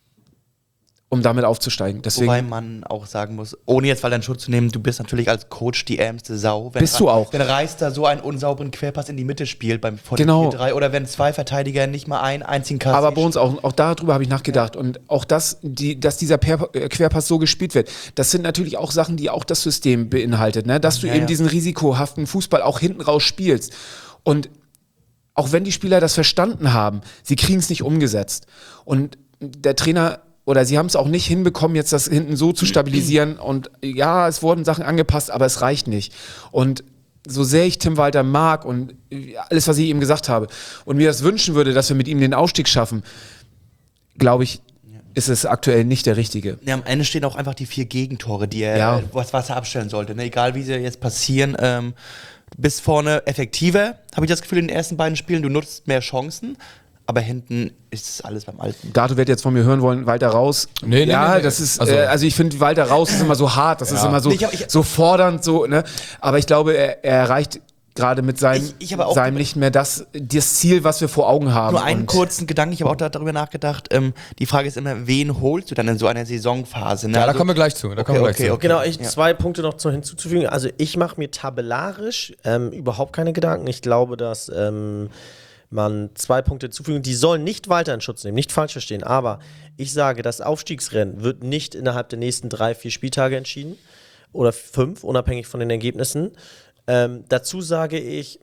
um damit aufzusteigen. Deswegen, wobei man auch sagen muss, ohne jetzt Walter in Schutz zu nehmen, du bist natürlich als Coach die ärmste Sau. Wenn bist du auch. Wenn Reister so einen unsauberen Querpass in die Mitte spielt beim genau. vier drei oder wenn zwei Verteidiger nicht mal einen einzigen Kasten. Aber bei uns auch, auch darüber habe ich nachgedacht. Ja. Und auch das, die, dass dieser per- Querpass so gespielt wird, das sind natürlich auch Sachen, die auch das System beinhaltet. Ne? Dass du ja, eben ja. diesen risikohaften Fußball auch hinten raus spielst. Und auch wenn die Spieler das verstanden haben, sie kriegen es nicht umgesetzt. Und der Trainer oder sie haben es auch nicht hinbekommen, jetzt das hinten so zu stabilisieren. Und ja, es wurden Sachen angepasst, aber es reicht nicht. Und so sehr ich Tim Walter mag und alles, was ich ihm gesagt habe und mir das wünschen würde, dass wir mit ihm den Aufstieg schaffen, glaube ich, ist es aktuell nicht der richtige. Ja, am Ende stehen auch einfach die vier Gegentore, die er, Ja. was, was er abstellen sollte. Ne? Egal, wie sie jetzt passieren. Ähm, bis vorne effektiver, habe ich das Gefühl, in den ersten beiden Spielen. Du nutzt mehr Chancen, aber hinten ist es alles beim Alten. Gato wird jetzt von mir hören wollen, Walter raus. Nee, nee, ja, nee, nee. das ist, Also- also, äh, also ich finde, Walter raus ist immer so hart, das ist immer so, Nee, ich hab- ich- so fordernd, so, ne? Aber ich glaube, er, er erreicht gerade mit seinem, Ich- ich habe auch- seinem nicht mehr das, das Ziel, was wir vor Augen haben. Nur einen Und kurzen Gedanken, ich habe auch da- darüber nachgedacht. Ähm, die Frage ist immer, wen holst du dann in so einer Saisonphase? Ne? Ja, da Also- kommen wir gleich zu. Da kommen wir gleich okay, zu. okay. Genau, ich Ja. zwei Punkte noch zu, hinzuzufügen. Also ich mache mir tabellarisch ähm, überhaupt keine Gedanken. Ich glaube, dass ähm, man zwei Punkte zufügen. Die sollen nicht weiter in Schutz nehmen, nicht falsch verstehen. Aber ich sage, das Aufstiegsrennen wird nicht innerhalb der nächsten drei, vier Spieltage entschieden. Oder fünf, unabhängig von den Ergebnissen. Ähm, dazu sage ich,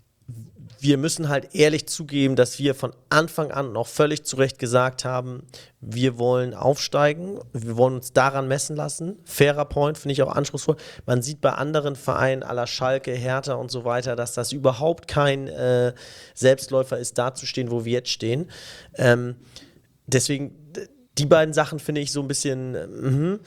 wir müssen halt ehrlich zugeben, dass wir von Anfang an noch völlig zu Recht gesagt haben, wir wollen aufsteigen, wir wollen uns daran messen lassen. Fairer Point, finde ich auch anspruchsvoll. Man sieht bei anderen Vereinen à la Schalke, Hertha und so weiter, dass das überhaupt kein äh, Selbstläufer ist, da zu stehen, wo wir jetzt stehen. Ähm, deswegen, d- die beiden Sachen finde ich so ein bisschen, äh, mhm.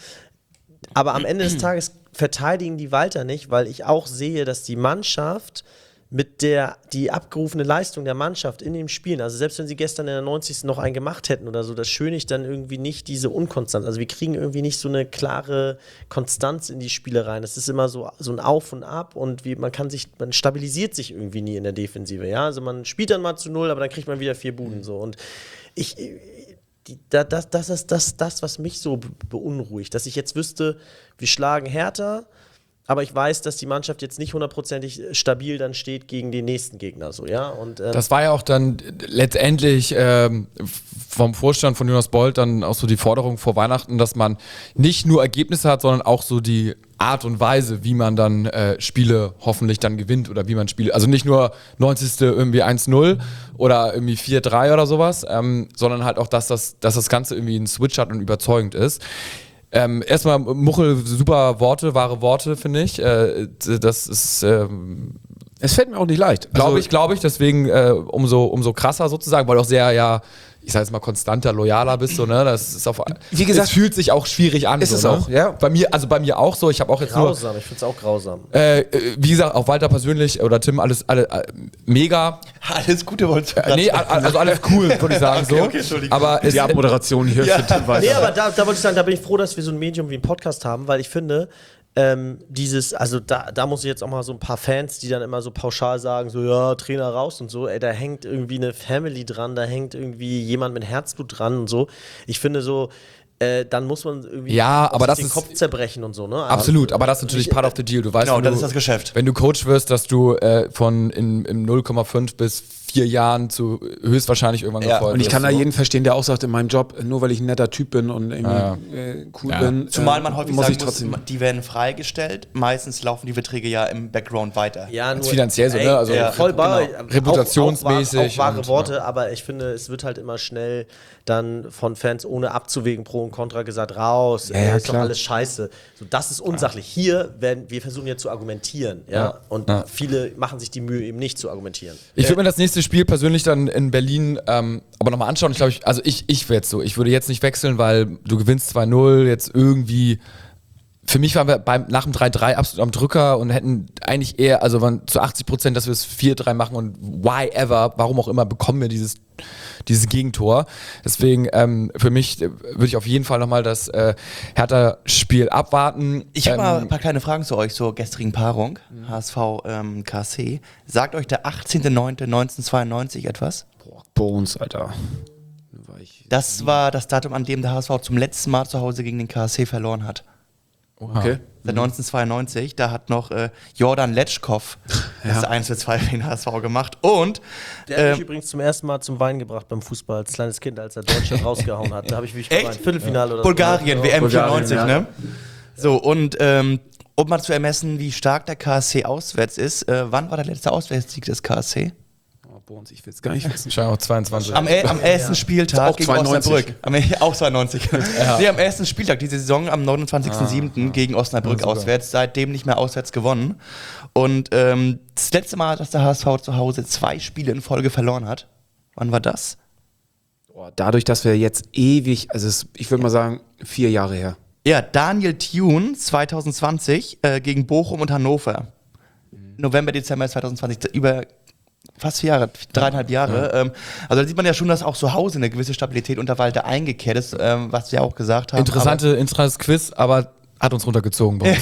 Aber am Ende des Tages verteidigen die Walter nicht, weil ich auch sehe, dass die Mannschaft mit der, die abgerufene Leistung der Mannschaft in dem Spielen, also selbst wenn sie gestern in der neunzigsten noch einen gemacht hätten oder so, das Schönig dann irgendwie nicht diese Unkonstanz, also wir kriegen irgendwie nicht so eine klare Konstanz in die Spiele rein. Es ist immer so, so ein Auf und Ab und wie, man kann sich, man stabilisiert sich irgendwie nie in der Defensive, ja, also man spielt dann mal zu null, aber dann kriegt man wieder vier Buden, so, und ich, die, da, das, das ist das, das, was mich so be- beunruhigt, dass ich jetzt wüsste, wir schlagen Hertha, aber ich weiß, dass die Mannschaft jetzt nicht hundertprozentig stabil dann steht gegen den nächsten Gegner, so, ja. Und, ähm, Das war ja auch dann letztendlich ähm, vom Vorstand von Jonas Bold dann auch so die Forderung vor Weihnachten, dass man nicht nur Ergebnisse hat, sondern auch so die Art und Weise, wie man dann äh, Spiele hoffentlich dann gewinnt oder wie man Spiele, also nicht nur neunzigste irgendwie eins null oder irgendwie vier drei oder sowas, ähm, sondern halt auch, dass das, dass das Ganze irgendwie einen Switch hat und überzeugend ist. Ähm, erstmal, Muchel, super Worte, wahre Worte, finde ich. Äh, das ist, ähm, es fällt mir auch nicht leicht. glaube Also, ich, glaube ich, deswegen äh, umso, umso krasser sozusagen, weil du auch sehr, ja, ich sag jetzt mal, konstanter, loyaler bist, so, ne? Das ist auf, Wie gesagt, es fühlt sich auch schwierig an. ist so, es ne? auch, ja. Bei mir, also bei mir auch so, ich habe auch jetzt grausam, ich finde es auch grausam. nur, äh, äh, wie gesagt, auch Walter persönlich oder Tim, alles, alle, äh, mega. Alles Gute wolltest du Äh, nee, a- also alles cool, würde ich sagen, Okay, so. okay, Entschuldigung. Aber es, die Abmoderation hier für Tim Walter. Nee, aber da, da wollte ich sagen, da bin ich froh, dass wir so ein Medium wie ein Podcast haben, weil ich finde, ähm, dieses, also da, da muss ich jetzt auch mal so ein paar Fans, die dann immer so pauschal sagen, so, ja, Trainer raus und so, ey, da hängt irgendwie eine Family dran, da hängt irgendwie jemand mit Herzblut dran und so. Ich finde so, äh, dann muss man irgendwie Ja, aber sich das den ist- Kopf zerbrechen und so, ne? Aber absolut, aber das ist natürlich ich- part of the deal. Du weißt, Genau, wenn das du, ist das Geschäft. Wenn du Coach wirst, dass du äh, von in, in null Komma fünf bis vier Jahren zu höchstwahrscheinlich irgendwann Ja, gefeuert Und ich wirst, kann da so. jeden verstehen, der auch sagt, in meinem Job, nur weil ich ein netter Typ bin und irgendwie Ja, äh, cool Ja. bin, Zumal äh, man häufig muss sagen ich trotzdem. muss, die werden freigestellt. Meistens laufen die Verträge ja im Background weiter. Ja, Als finanziell so, ne? Also ja, voll bei, genau. auch- Reputationsmäßig Auch, auch, wahre und, Worte, ja. aber ich finde, es wird halt immer schnell dann von Fans ohne abzuwägen Pro und Contra gesagt, raus, Ja, äh, ja, ist doch klar. alles scheiße. So, das ist unsachlich. Hier werden wir versuchen ja zu argumentieren, ja, Ja. und Ja. viele machen sich die Mühe eben nicht zu argumentieren. Ich würde mir das nächste Spiel persönlich dann in Berlin ähm, aber nochmal anschauen. Ich glaube, ich, also ich, ich wäre jetzt so, ich würde jetzt nicht wechseln, weil du gewinnst zwei null, jetzt irgendwie. Für mich waren wir beim, nach dem drei drei absolut am Drücker und hätten eigentlich eher, also waren zu achtzig Prozent, dass wir es vier drei machen und why ever, warum auch immer, bekommen wir dieses, dieses Gegentor. Deswegen ähm, für mich äh, würde ich auf jeden Fall nochmal das äh, Hertha-Spiel abwarten. Ich habe mal Ähm, ein paar kleine Fragen zu euch zur gestrigen Paarung. H S V ähm, K C. Sagt euch der achtzehnter neunter neunzehnhundertzweiundneunzig etwas? Boah, Bones, Alter. Da war ich- Das war das Datum, an dem der H S V zum letzten Mal zu Hause gegen den K S C verloren hat. Okay. Seit neunzehnhundertzweiundneunzig, da hat noch äh, Jordan Letschkow das eins zu zwei für den H S V gemacht. Und Der hat mich ähm, übrigens zum ersten Mal zum Weinen gebracht beim Fußball als kleines Kind, als er Deutschland rausgehauen hat. Da habe ich wirklich Echt? geweint. Viertelfinale oder Bulgarien, so. W M Bulgarien, vierundneunzig, ja. ne? So, und ähm, um mal zu ermessen, wie stark der K S C auswärts ist, äh, wann war der letzte Auswärtssieg des K S C? Bones, ich will es gar nicht wissen. Wahrscheinlich auch zweiundzwanzig. Am, äh, am ersten Spieltag Auch gegen zweiundneunzig. Osnabrück. Am, auch zweiundneunzig. Ja. Nee, am ersten Spieltag diese Saison am neunundzwanzigsten siebten gegen Osnabrück Ja, auswärts. Seitdem nicht mehr auswärts gewonnen. Und ähm, das letzte Mal, dass der H S V zu Hause zwei Spiele in Folge verloren hat. Wann war das? Boah, dadurch, dass wir jetzt ewig, also es, ich würde mal sagen, vier Jahre her. Ja, Daniel Thune zwanzig zwanzig äh, gegen Bochum und Hannover. November, Dezember zweitausendzwanzig, über fast vier Jahre, dreieinhalb Jahre. Ja. Ähm, also da sieht man ja schon, dass auch zu Hause eine gewisse Stabilität unter Walter eingekehrt ist, ähm, was wir auch gesagt haben. Interessante, interessantes Quiz, aber hat uns runtergezogen bei uns.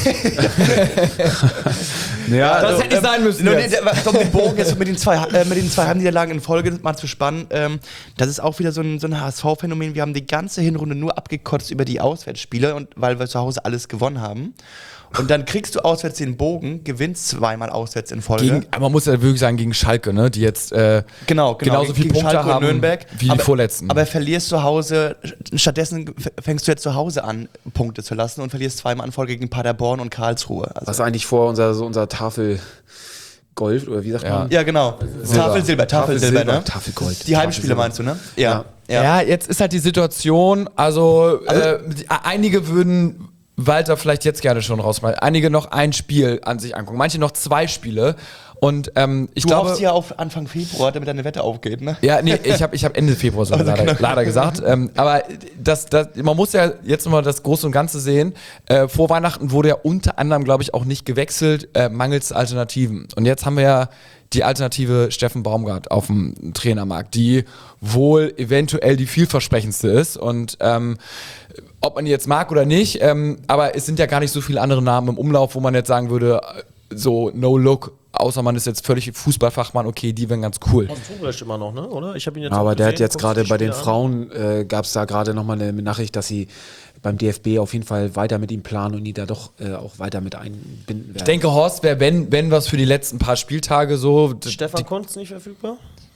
Ja, das hätte nicht sein müssen. Nur, jetzt. nee, der- um den Bogen jetzt mit den zwei, äh, mit den zwei Heimniederlagen in Folge mal zu spannen, ähm, das ist auch wieder so ein, so ein H S V-Phänomen. Wir haben die ganze Hinrunde nur abgekotzt über die Auswärtsspiele, und weil wir zu Hause alles gewonnen haben. Und dann kriegst du auswärts den Bogen, gewinnst zweimal auswärts in Folge. Gegen, man muss ja wirklich sagen, gegen Schalke, ne, die jetzt äh, Genau, genau. genauso viele Punkte Schalke und haben Nürnberg. wie aber, die vorletzten. Aber verlierst zu Hause, stattdessen f- fängst du jetzt zu Hause an, Punkte zu lassen und verlierst zweimal in Folge gegen Paderborn und Karlsruhe. Also, Was eigentlich vor unser, so unser Tafel Gold, oder wie sagt Ja. man? ja, genau. Tafelsilber, Tafelsilber, ne? Tafelgold. Die Heimspiele meinst du, ne? Ja. Ja. ja. jetzt ist halt die Situation, also äh, die, einige würden Walter vielleicht jetzt gerne schon rausmachen, einige noch ein Spiel an sich angucken, manche noch zwei Spiele. Und ähm, ich Du glaube, hoffst ja auf Anfang Februar, damit deine Wette aufgeht, ne? ja, nee, ich habe ich hab Ende Februar so leider, leider gesagt. Ähm, aber das, das, man muss ja jetzt nochmal das Große und Ganze sehen. Äh, vor Weihnachten wurde ja unter anderem, glaube ich, auch nicht gewechselt, äh, mangels Alternativen. Und jetzt haben wir ja die Alternative Steffen Baumgart auf dem Trainermarkt, die wohl eventuell die vielversprechendste ist. Und ähm, ob man die jetzt mag oder nicht, ähm, aber es sind ja gar nicht so viele andere Namen im Umlauf, wo man jetzt sagen würde, so no look, außer man ist jetzt völlig Fußballfachmann, okay, die wären ganz cool. Horst Rubesch immer noch, ne? Oder? Ich habe ihn jetzt Aber auch der hat gesehen, jetzt guckst gerade du bei die den Spiele Frauen, äh, gab es da gerade nochmal eine Nachricht, dass sie beim D F B auf jeden Fall weiter mit ihm planen und die da doch äh, auch weiter mit einbinden werden. Ich denke, Horst wäre, wenn, wenn was für die letzten paar Spieltage so. an? Stefan Kunz nicht verfügbar?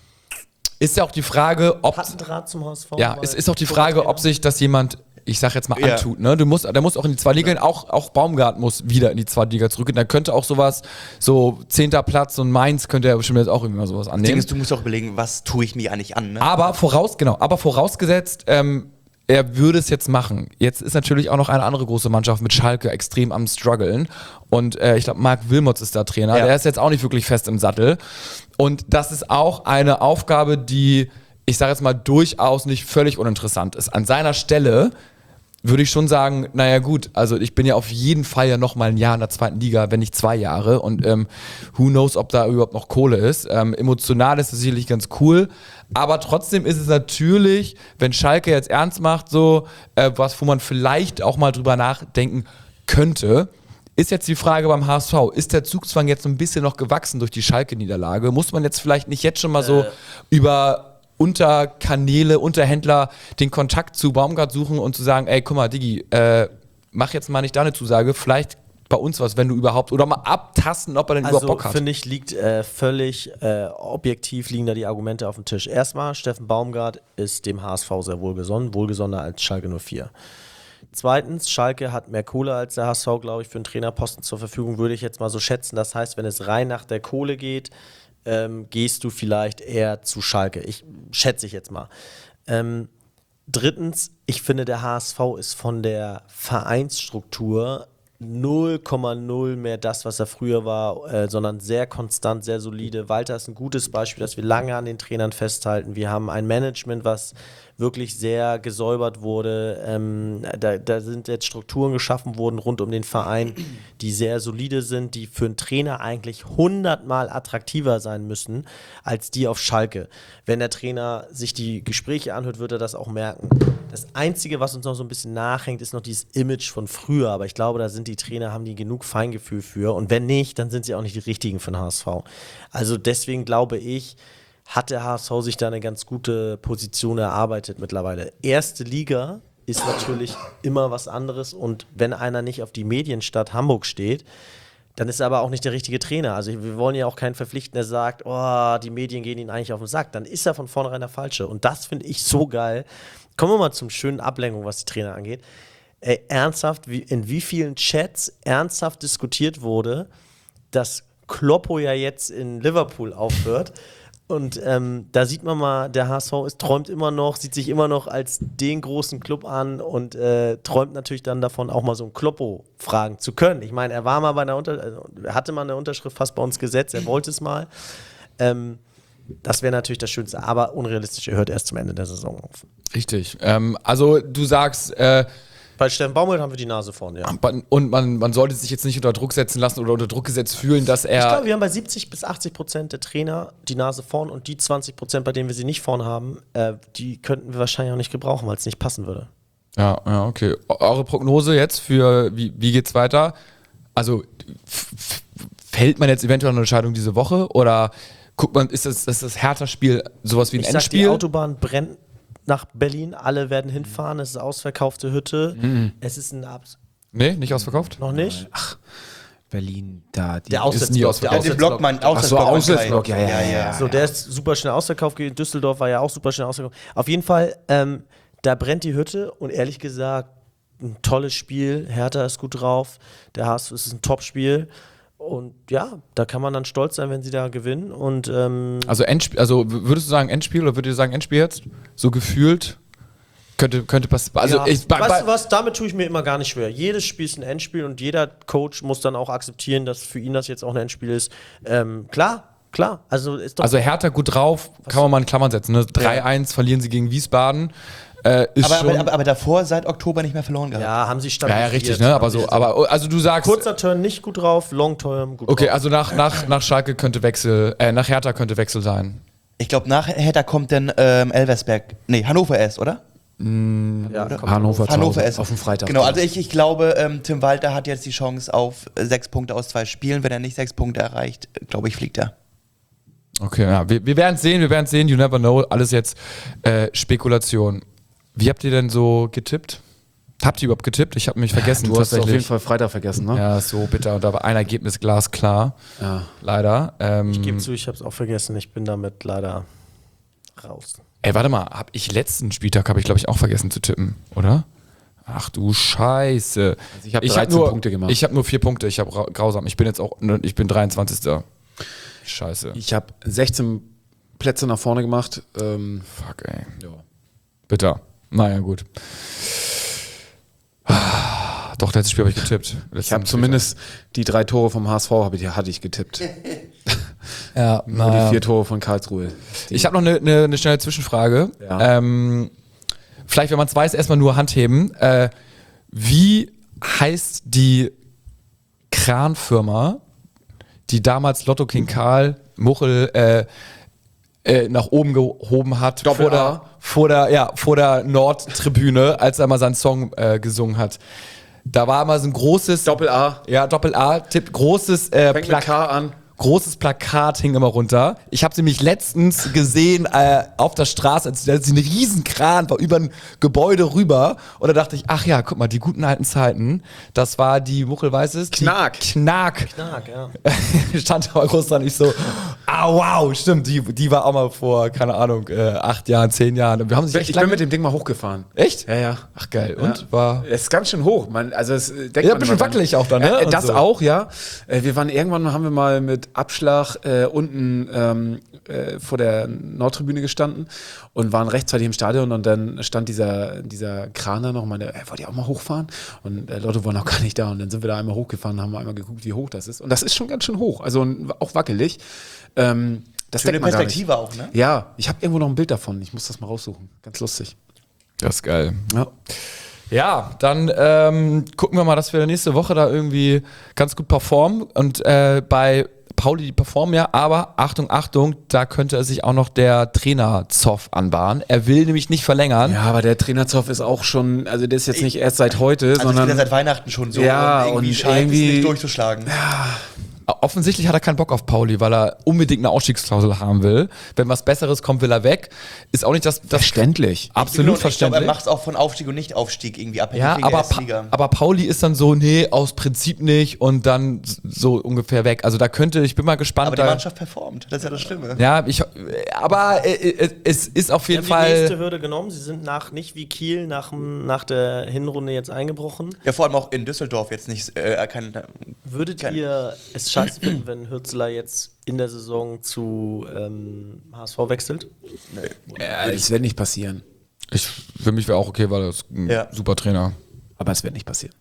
Ist ja auch die Frage, ob. Hat einen Draht zum H S V? Ja, es ist auch die Frage, ob sich das jemand, ich sag jetzt mal, Ja. antut. Ne? Du musst, der muss auch in die zweite Liga, auch, auch Baumgart muss wieder in die zweite Liga zurückgehen. Da könnte auch sowas, so zehnter Platz und Mainz könnte er bestimmt jetzt auch irgendwann sowas Das Ding annehmen. ist, du musst auch überlegen, was tue ich mir eigentlich an, ne? Aber voraus, genau, aber vorausgesetzt, ähm, er würde es jetzt machen. Jetzt ist natürlich auch noch eine andere große Mannschaft mit Schalke extrem am struggeln. Und äh, ich glaube, Marc Wilmots ist da Trainer. Ja. Der ist jetzt auch nicht wirklich fest im Sattel. Und das ist auch eine Aufgabe, die, ich sage jetzt mal, durchaus nicht völlig uninteressant ist. An seiner Stelle würde ich schon sagen, naja gut, also ich bin ja auf jeden Fall ja noch mal ein Jahr in der zweiten Liga, wenn nicht zwei Jahre, und ähm, who knows, ob da überhaupt noch Kohle ist. Ähm, emotional ist das sicherlich ganz cool, aber trotzdem ist es natürlich, wenn Schalke jetzt ernst macht, so äh, was, wo man vielleicht auch mal drüber nachdenken könnte, ist jetzt die Frage beim H S V, ist der Zugzwang jetzt so ein bisschen noch gewachsen durch die Schalke-Niederlage? Muss man jetzt vielleicht nicht jetzt schon mal so über Unterkanäle, Unterhändler den Kontakt zu Baumgart suchen und zu sagen, ey, guck mal, Diggi, äh, mach jetzt mal nicht deine Zusage, vielleicht bei uns was, wenn du überhaupt, oder mal abtasten, ob er denn überhaupt Also Bock hat. finde ich, liegt äh, völlig äh, objektiv liegen da die Argumente auf dem Tisch. Erstmal, Steffen Baumgart ist dem H S V sehr wohlgesonnen, wohlgesonnener als Schalke null vier. Zweitens, Schalke hat mehr Kohle als der H S V, glaube ich, für einen Trainerposten zur Verfügung, würde ich jetzt mal so schätzen. Das heißt, wenn es rein nach der Kohle geht, ähm, gehst du vielleicht eher zu Schalke. Ich schätze ich jetzt mal. Ähm, drittens, ich finde, der H S V ist von der Vereinsstruktur null Komma null mehr das, was er früher war, äh, sondern sehr konstant, sehr solide. Walter ist ein gutes Beispiel, dass wir lange an den Trainern festhalten. Wir haben ein Management, was wirklich sehr gesäubert wurde. Ähm, da, da sind jetzt Strukturen geschaffen worden rund um den Verein, die sehr solide sind, die für einen Trainer eigentlich hundertmal attraktiver sein müssen als die auf Schalke. Wenn der Trainer sich die Gespräche anhört, wird er das auch merken. Das Einzige, was uns noch so ein bisschen nachhängt, ist noch dieses Image von früher. Aber ich glaube, da sind die Trainer, haben die genug Feingefühl für. Und wenn nicht, dann sind sie auch nicht die richtigen für den H S V. Also deswegen glaube ich, hat der H S V sich da eine ganz gute Position erarbeitet mittlerweile. Erste Liga ist natürlich immer was anderes. Und wenn einer nicht auf die Medienstadt Hamburg steht, dann ist er aber auch nicht der richtige Trainer. Also wir wollen ja auch keinen verpflichten, der sagt, oh, die Medien gehen ihm eigentlich auf den Sack. Dann ist er von vornherein der Falsche. Und das finde ich so geil. Kommen wir mal zum schönen Ablenkung, was die Trainer angeht. Ey, ernsthaft, wie, in wie vielen Chats ernsthaft diskutiert wurde, dass Kloppo ja jetzt in Liverpool aufhört Und ähm, da sieht man mal, der H S V ist, träumt immer noch, sieht sich immer noch als den großen Club an und äh, träumt natürlich dann davon, auch mal so einen Kloppo fragen zu können. Ich meine, er war mal bei einer Unter also, hatte mal eine Unterschrift fast bei uns gesetzt, er wollte es mal. Ähm, das wäre natürlich das Schönste, aber unrealistisch, er hört erst zum Ende der Saison auf. Richtig. Ähm, also du sagst, äh, Bei Steffen Baumgart haben wir die Nase vorn, ja. und man, man sollte sich jetzt nicht unter Druck setzen lassen oder unter Druck gesetzt fühlen, dass er... Ich glaube, wir haben bei siebzig bis achtzig Prozent der Trainer die Nase vorn und die zwanzig Prozent, bei denen wir sie nicht vorn haben, äh, die könnten wir wahrscheinlich auch nicht gebrauchen, weil es nicht passen würde. Ja, ja, okay. Eure Prognose jetzt für, wie, wie geht's weiter? Also f- f- fällt man jetzt eventuell eine Entscheidung diese Woche oder guckt man, ist das ist das Hertha-Spiel sowas wie ein Ich sag, Endspiel? die Autobahn brennt nach Berlin, alle werden hinfahren, es ist eine ausverkaufte Hütte, Mhm. es ist ein Abs... Nee, nicht ausverkauft? Noch nicht? Ach, Berlin, da. Die Der ist nie Auswärtsblock. ausverkauft. Der Ja, den Auswärtsblock. Block, mein Ach so, Auswärtsblock, ja, ja, ja. ja. So, der ist super schnell ausverkauft. Düsseldorf war ja auch super schnell ausverkauft. Auf jeden Fall, ähm, da brennt die Hütte und ehrlich gesagt, ein tolles Spiel. Hertha ist gut drauf. Der H S V ist ein Top-Spiel. Und ja, da kann man dann stolz sein, wenn sie da gewinnen. Und ähm, Also, Endspiel, also w- würdest du sagen Endspiel oder würdest du sagen Endspiel jetzt? So gefühlt? Könnte, könnte passieren. Also ja, ich, bei, weißt bei, du was, damit tue ich mir immer gar nicht schwer. Jedes Spiel ist ein Endspiel und jeder Coach muss dann auch akzeptieren, dass für ihn das jetzt auch ein Endspiel ist. Ähm, klar, klar. Also, ist doch also Hertha gut drauf, kann man mal in Klammern setzen. Ne? drei eins verlieren sie gegen Wiesbaden. Äh, ist Aber, schon, aber, aber, aber davor seit Oktober nicht mehr verloren gehabt. ja, haben sie ja, stabilisiert. ja, richtig, ne? Aber so, aber also du sagst. Kurzer Turn nicht gut drauf, Long Term gut Okay, drauf. also nach, nach, nach Schalke könnte Wechsel, äh, nach Hertha könnte Wechsel sein. Ich glaube, nach Hertha kommt dann ähm, Elversberg. Nee, Hannover erst, oder? Ja, komm, Hannover, zu Hannover Hause, erst. auf dem Freitag. Genau, also ich, ich glaube, ähm, Tim Walter hat jetzt die Chance auf äh, sechs Punkte aus zwei Spielen. Wenn er nicht sechs Punkte erreicht, glaube ich, fliegt er. Okay, ja, wir, wir werden es sehen, wir werden es sehen, you never know, alles jetzt äh, Spekulation. Wie habt ihr denn so getippt? Habt ihr überhaupt getippt? Ich habe mich vergessen. Du hast auf tatsächlich. jeden Fall Freitag vergessen, ne? Ja, ist so bitter. Und da war ein Ergebnis glasklar. Ja. Leider. Ähm, Ich gebe zu, ich habe es auch vergessen. Ich bin damit leider raus. Ey, warte mal, hab ich letzten Spieltag, habe ich glaube ich auch vergessen zu tippen, oder? Ach du Scheiße. Also ich habe hab dreizehn nur, Punkte gemacht. Ich habe nur vier Punkte, ich habe grausam. Ich bin jetzt auch, ne, ich bin dreiundzwanzigster Scheiße. Ich habe sechzehn Plätze nach vorne gemacht. Ähm, Fuck, ey. ja. Bitter. Naja, gut. Ah, Doch, letztes Spiel habe ich getippt. Ich habe zumindest die drei Tore vom H S V hab ich, hatte ich getippt. ja, Nur die vier Tore von Karlsruhe. Die, Ich habe noch eine ne, ne schnelle Zwischenfrage. Ja. Ähm, vielleicht, wenn man es weiß, erstmal nur Handheben. Äh, wie heißt die Kranfirma, die damals Lotto King Karl Muchel äh, äh, nach oben gehoben hat Doppel vor der, A. vor der, ja, vor der Nordtribüne, als er mal seinen Song äh, gesungen hat. Da war mal so ein großes Doppel A. Ja, Doppel A, Tipp, großes äh, Fängt mit K an. Großes Plakat hing immer runter. Ich habe sie mich letztens gesehen äh, auf der Straße, als als sie ein Riesenkran war über ein Gebäude rüber. Und da dachte ich, ach ja, guck mal, die guten alten Zeiten. Das war die Muchel weiß es. die Knark. Knark. Stark, ja. Stand aber groß dran. Ich so, ah wow, stimmt, die, die war auch mal vor, keine Ahnung, äh, acht Jahren, zehn Jahren. Und wir haben sich echt Ich lange- bin mit dem Ding mal hochgefahren. Echt? Ja, ja. Ach geil. Ja. Und war. Es ist ganz schön hoch. Man, also es, äh, denkt Ja, man ein bisschen immer gar wackelig nicht. auch dann, ne? Äh, Und das so. auch, ja. Äh, wir waren irgendwann, haben wir mal mit Abschlag äh, unten ähm, äh, vor der Nordtribüne gestanden und waren rechtzeitig im Stadion und dann stand dieser, dieser Kran da noch und meinte, ey, wollt ihr auch mal hochfahren? Und äh, Leute waren noch gar nicht da und dann sind wir da einmal hochgefahren, haben wir einmal geguckt, wie hoch das ist. Und das ist schon ganz schön hoch, also auch wackelig. Ähm, das Schöne denkt man gar Perspektive auch, ne? nicht. Ja, ich habe irgendwo noch ein Bild davon. Ich muss das mal raussuchen. Ganz lustig. Das ist geil. Ja. Ja, dann ähm, gucken wir mal, dass wir nächste Woche da irgendwie ganz gut performen. Und äh, bei Pauli, die performen ja, aber Achtung, Achtung, da könnte sich auch noch der Trainer Zoff anbahnen. Er will nämlich nicht verlängern. Ja, aber der Trainerzoff ist auch schon, also der ist jetzt nicht erst seit heute, Also sondern ist wieder seit Weihnachten schon so. Ja, und irgendwie und scheint irgendwie- es nicht durchzuschlagen. Offensichtlich hat er keinen Bock auf Pauli, weil er unbedingt eine Ausstiegsklausel haben will. Wenn was Besseres kommt, will er weg. Ist auch nicht das, das verständlich. absolut Ich glaube, er verständlich. macht es auch von Aufstieg und Nicht-Aufstieg irgendwie abhängig Ja, wegen aber, der pa S-Liga. aber Pauli ist dann so, nee, aus Prinzip nicht und dann so ungefähr weg. Also da könnte, ich bin mal gespannt. Aber die da, Mannschaft performt, das ist ja das Schlimme. ja, ich, aber äh, äh, es ist auf Sie jeden haben die nächste Fall. Hürde genommen. Sie sind nach, nicht wie Kiel nach, dem- nach der Hinrunde jetzt eingebrochen. Ja, vor allem auch in Düsseldorf jetzt nicht äh, kein Würdet ihr es scheiße finden, wenn Hürzeler jetzt in der Saison zu ähm, H S V wechselt? Ja, das wird nicht passieren. Ich, für mich wäre auch okay, weil er ist ein Ja. super Trainer. Aber es wird nicht passieren.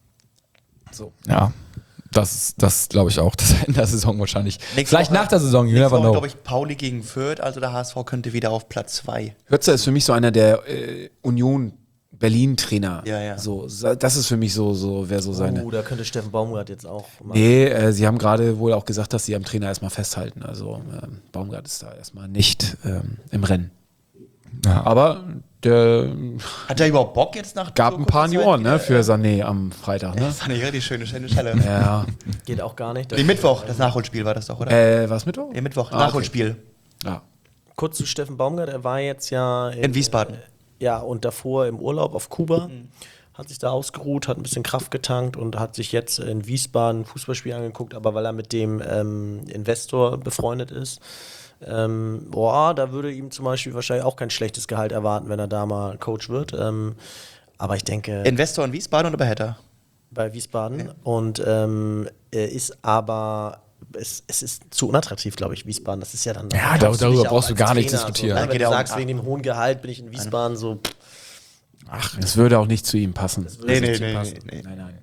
Ja, das, das glaube ich auch. Das in der Saison wahrscheinlich. Nächste Vielleicht Woche- nach der Saison, you Nächste never Woche, know. glaube ich, Pauli gegen Fürth, also der H S V könnte wieder auf Platz zwei. Hürzer ist für mich so einer der äh, Union Berlin-Trainer. Ja, ja. So, das ist für mich so, so wer so seine. Oh, da könnte Steffen Baumgart jetzt auch machen. Nee, äh, sie haben gerade wohl auch gesagt, dass sie am Trainer erstmal festhalten. Also ähm, Baumgart ist da erstmal nicht ähm, im Rennen. Ja. Aber der Hat der überhaupt Bock jetzt nach gab so ein paar kurzer Zeit Ohren ne, wieder, für äh, Sané am Freitag. Ne? Das fand ich richtig schöne, schöne Schelle. Ja. Geht auch gar nicht. Nee, Mittwoch, das Nachholspiel war das doch, oder? Äh, was Mittwoch? Nee, Mittwoch, Ah, Nachholspiel. Okay. Ja. Kurz zu Steffen Baumgart, er war jetzt ja In Wiesbaden. Äh, ja, und davor im Urlaub auf Kuba. Mhm. Hat sich da ausgeruht, hat ein bisschen Kraft getankt und hat sich jetzt in Wiesbaden ein Fußballspiel angeguckt, aber weil er mit dem ähm, Investor befreundet ist. Ähm, boah, da würde ihm zum Beispiel wahrscheinlich auch kein schlechtes Gehalt erwarten, wenn er da mal Coach wird. Ähm, aber ich denke, Investor in Wiesbaden oder bei Hertha? bei Wiesbaden. Und ähm, er ist aber, es, es ist zu unattraktiv, glaube ich, Wiesbaden. Das ist ja dann. Ja, da dar- brauchst du darüber dich auch brauchst du als gar nicht Trainer diskutieren. So, Ja, ne? Wenn geht du ja um- sagst, wegen dem hohen Gehalt bin ich in Wiesbaden so. Pff, Ach, das würde auch nicht zu ihm passen. Nee, nicht nee, zu nee, passen. nee, nee. Nein, nein.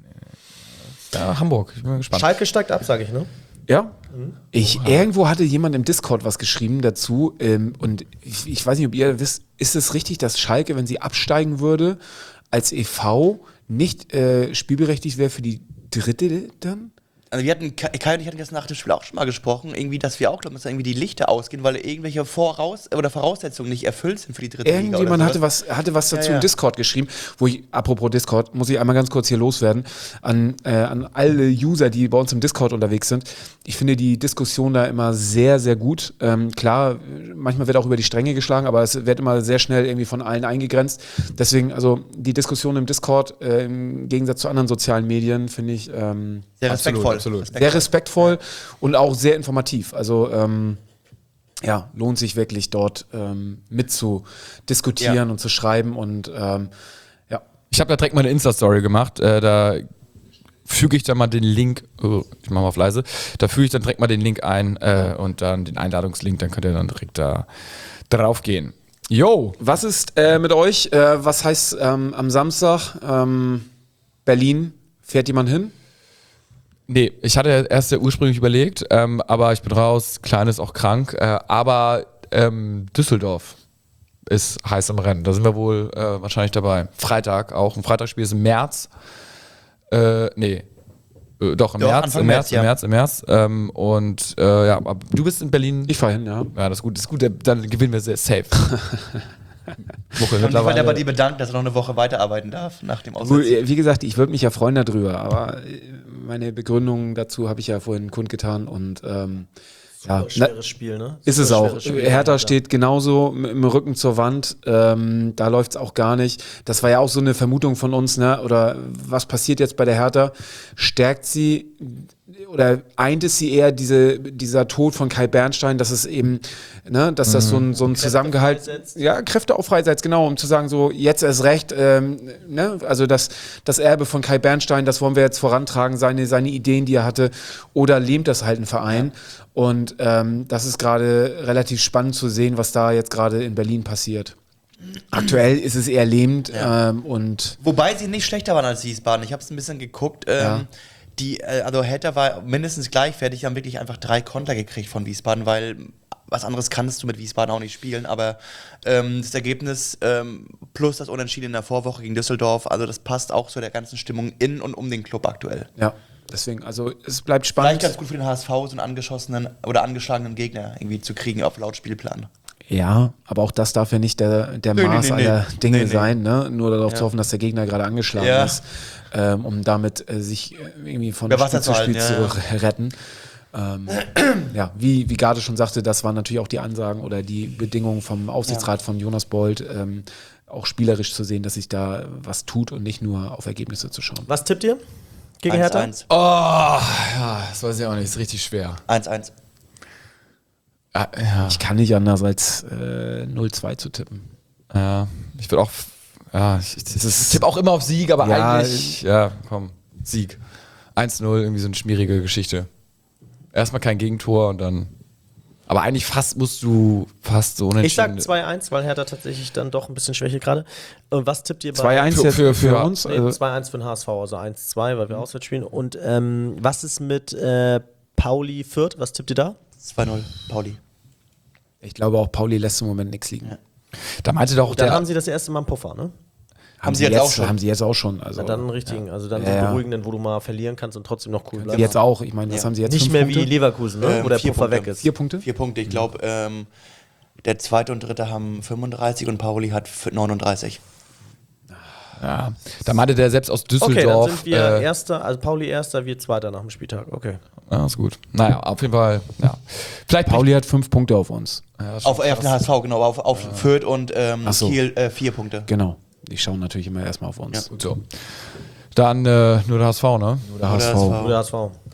Ja, Hamburg, ich bin mal gespannt. Schalke steigt ab, sage ich, ne? Ja. Ich, irgendwo hatte jemand im Discord was geschrieben dazu ähm, und ich, ich weiß nicht, ob ihr wisst, ist es richtig, dass Schalke, wenn sie absteigen würde, als E V nicht äh, spielberechtigt wäre für die dritte dann? Also wir hatten, Kai Kai und ich hatten das nach dem Spiel auch schon mal gesprochen, irgendwie, dass wir auch glauben, dass da irgendwie die Lichter ausgehen, weil irgendwelche Voraus- oder Voraussetzungen nicht erfüllt sind für die dritte Liga. Irgendjemand oder hatte sowas. was, hatte was dazu Ja, ja. im Discord geschrieben, wo ich, apropos Discord, muss ich einmal ganz kurz hier loswerden, an, äh, an alle User, die bei uns im Discord unterwegs sind. Ich finde die Diskussion da immer sehr, sehr gut. Ähm, klar, manchmal wird auch über die Stränge geschlagen, aber es wird immer sehr schnell irgendwie von allen eingegrenzt. Deswegen, also die Diskussion im Discord, äh, im Gegensatz zu anderen sozialen Medien, finde ich ähm, Sehr respektvoll. absolut. sehr respektvoll und auch sehr informativ. Also ähm, ja, lohnt sich wirklich dort ähm, mit zu diskutieren Ja. und zu schreiben und ähm, ja. Ich habe da direkt mal eine Insta-Story gemacht. Äh, da füge ich dann mal den Link, oh, ich mache mal auf leise, da füge ich dann direkt mal den Link ein äh, und dann den Einladungslink, dann könnt ihr dann direkt da drauf gehen. Yo! Was ist äh, mit euch? Äh, was heißt ähm, am Samstag ähm, Berlin? Fährt jemand hin? Nee, ich hatte erst ja ursprünglich überlegt, ähm, aber ich bin raus, Klein ist auch krank, äh, aber ähm, Düsseldorf ist heiß im Rennen, da sind wir wohl äh, wahrscheinlich dabei. Freitag auch, ein Freitagsspiel ist im März, äh, nee, äh, doch im Doch, März, Anfang im März, März, im März, im März ähm, und äh, ja, aber du bist in Berlin. Ich fahre hin, ja. Ja, das ist gut, das ist gut, dann gewinnen wir sehr safe. Woche Und ich wollte aber mittlerweile. die bedanken, dass er noch eine Woche weiterarbeiten darf nach dem Gut, Auswärts. äh, wie gesagt, ich würde mich ja freuen darüber, aber äh, meine Begründung dazu habe ich ja vorhin kundgetan und ähm, ja, Super na, schweres Spiel, ne? ist es Super auch. schweres Spiel. Hertha steht genauso m- im Rücken zur Wand. Ähm, da läuft es auch gar nicht. Das war ja auch so eine Vermutung von uns, ne? Oder was passiert jetzt bei der Hertha? Stärkt sie oder eint es sie eher diese, dieser Tod von Kai Bernstein, dass es eben, ne, dass das so ein, so ein Zusammengehalt, freisetzt. ja, Kräfte auch freisetzt, genau, um zu sagen, so, jetzt erst recht, ähm, ne, also das, das Erbe von Kai Bernstein, das wollen wir jetzt vorantragen, seine, seine Ideen, die er hatte, oder lähmt das halt ein Verein? Und ähm, das ist gerade relativ spannend zu sehen, was da jetzt gerade in Berlin passiert. Aktuell ist es eher lähmend Ja. ähm, und Wobei sie nicht schlechter waren als Wiesbaden. Ich habe es ein bisschen geguckt. Ähm, Ja. die, äh, also Hertha war mindestens gleichwertig. Die haben wirklich einfach drei Konter gekriegt von Wiesbaden, weil was anderes kannst du mit Wiesbaden auch nicht spielen. Aber ähm, das Ergebnis ähm, plus das Unentschieden in der Vorwoche gegen Düsseldorf, also das passt auch zu der ganzen Stimmung in und um den Club aktuell. ja, deswegen, also es bleibt Vielleicht spannend. ganz gut für den H S V, so einen angeschossenen oder angeschlagenen Gegner irgendwie zu kriegen auf laut Spielplan. Ja, aber auch das darf ja nicht der, der Nee, nee, Maß nee, nee. aller Dinge Nee, nee. sein, ne? Nur darauf Ja. zu hoffen, dass der Gegner gerade angeschlagen Ja. ist, ähm, um damit äh, sich äh, irgendwie von Über Spiel Wasser zu zu Spiel halten, ja, zu retten. Ähm, ja, wie, wie Garde schon sagte, das waren natürlich auch die Ansagen oder die Bedingungen vom Aufsichtsrat von Jonas Bold, ähm, auch spielerisch zu sehen, dass sich da was tut und nicht nur auf Ergebnisse zu schauen. Was tippt ihr gegen Hertha? eins Oh, ja, das weiß ich auch nicht, ist richtig schwer. eins eins. Ja, ja. Ich kann nicht anders als äh, null zwei zu tippen. Ja, ich würde auch, ja, ich, ich, ich tippe auch immer auf Sieg, aber Ja, eigentlich, ja, komm, Sieg. eins null, irgendwie so eine schmierige Geschichte. Erstmal kein Gegentor und dann. Aber eigentlich fast musst du fast so unentschieden. Ich sag zwei eins, weil Hertha tatsächlich dann doch ein bisschen schwächer gerade. Und was tippt ihr bei? zwei eins für, für, für, für uns? Nee, Also zwei eins für den H S V, also eins zwei, weil wir auswärts spielen. Und ähm, was ist mit äh, Pauli Fürth? Was tippt ihr da? zwei null, Pauli. ich glaube auch, Pauli lässt im Moment nichts liegen. Ja. Da meinte doch Dann der. haben sie das erste Mal einen Puffer, ne? Haben, sie sie jetzt jetzt auch schon. Haben sie jetzt auch schon. Also, Na, dann einen richtigen, also dann Ja, so einen ja. beruhigenden, wo du mal verlieren kannst und trotzdem noch cool bleibst. jetzt auch. Ich meine, was Ja. haben sie jetzt? Nicht Fünf mehr Punkte? wie Leverkusen, ne? Ähm, wo der vier Puffer Punkte. weg ist. Vier Punkte? Vier Punkte. Ich glaube, ähm, der zweite und dritte haben fünfunddreißig und Pauli hat neununddreißig. Ja, da meinte der selbst aus Okay, dann Düsseldorf. sind wir äh, Erster, also Pauli Erster, wir Zweiter nach dem Spieltag. Okay. ja, ist gut. Naja, auf jeden Fall, ja. Vielleicht Pauli hat fünf Punkte auf uns. Ja, Auf, auf den H S V, genau, auf, auf Fürth und ähm, Ach so. Kiel äh, vier Punkte. Genau. Die schauen natürlich immer erstmal auf uns. so. Dann äh, nur der H S V, ne? Nur der Nur H S der V. H S V. Oder H S V.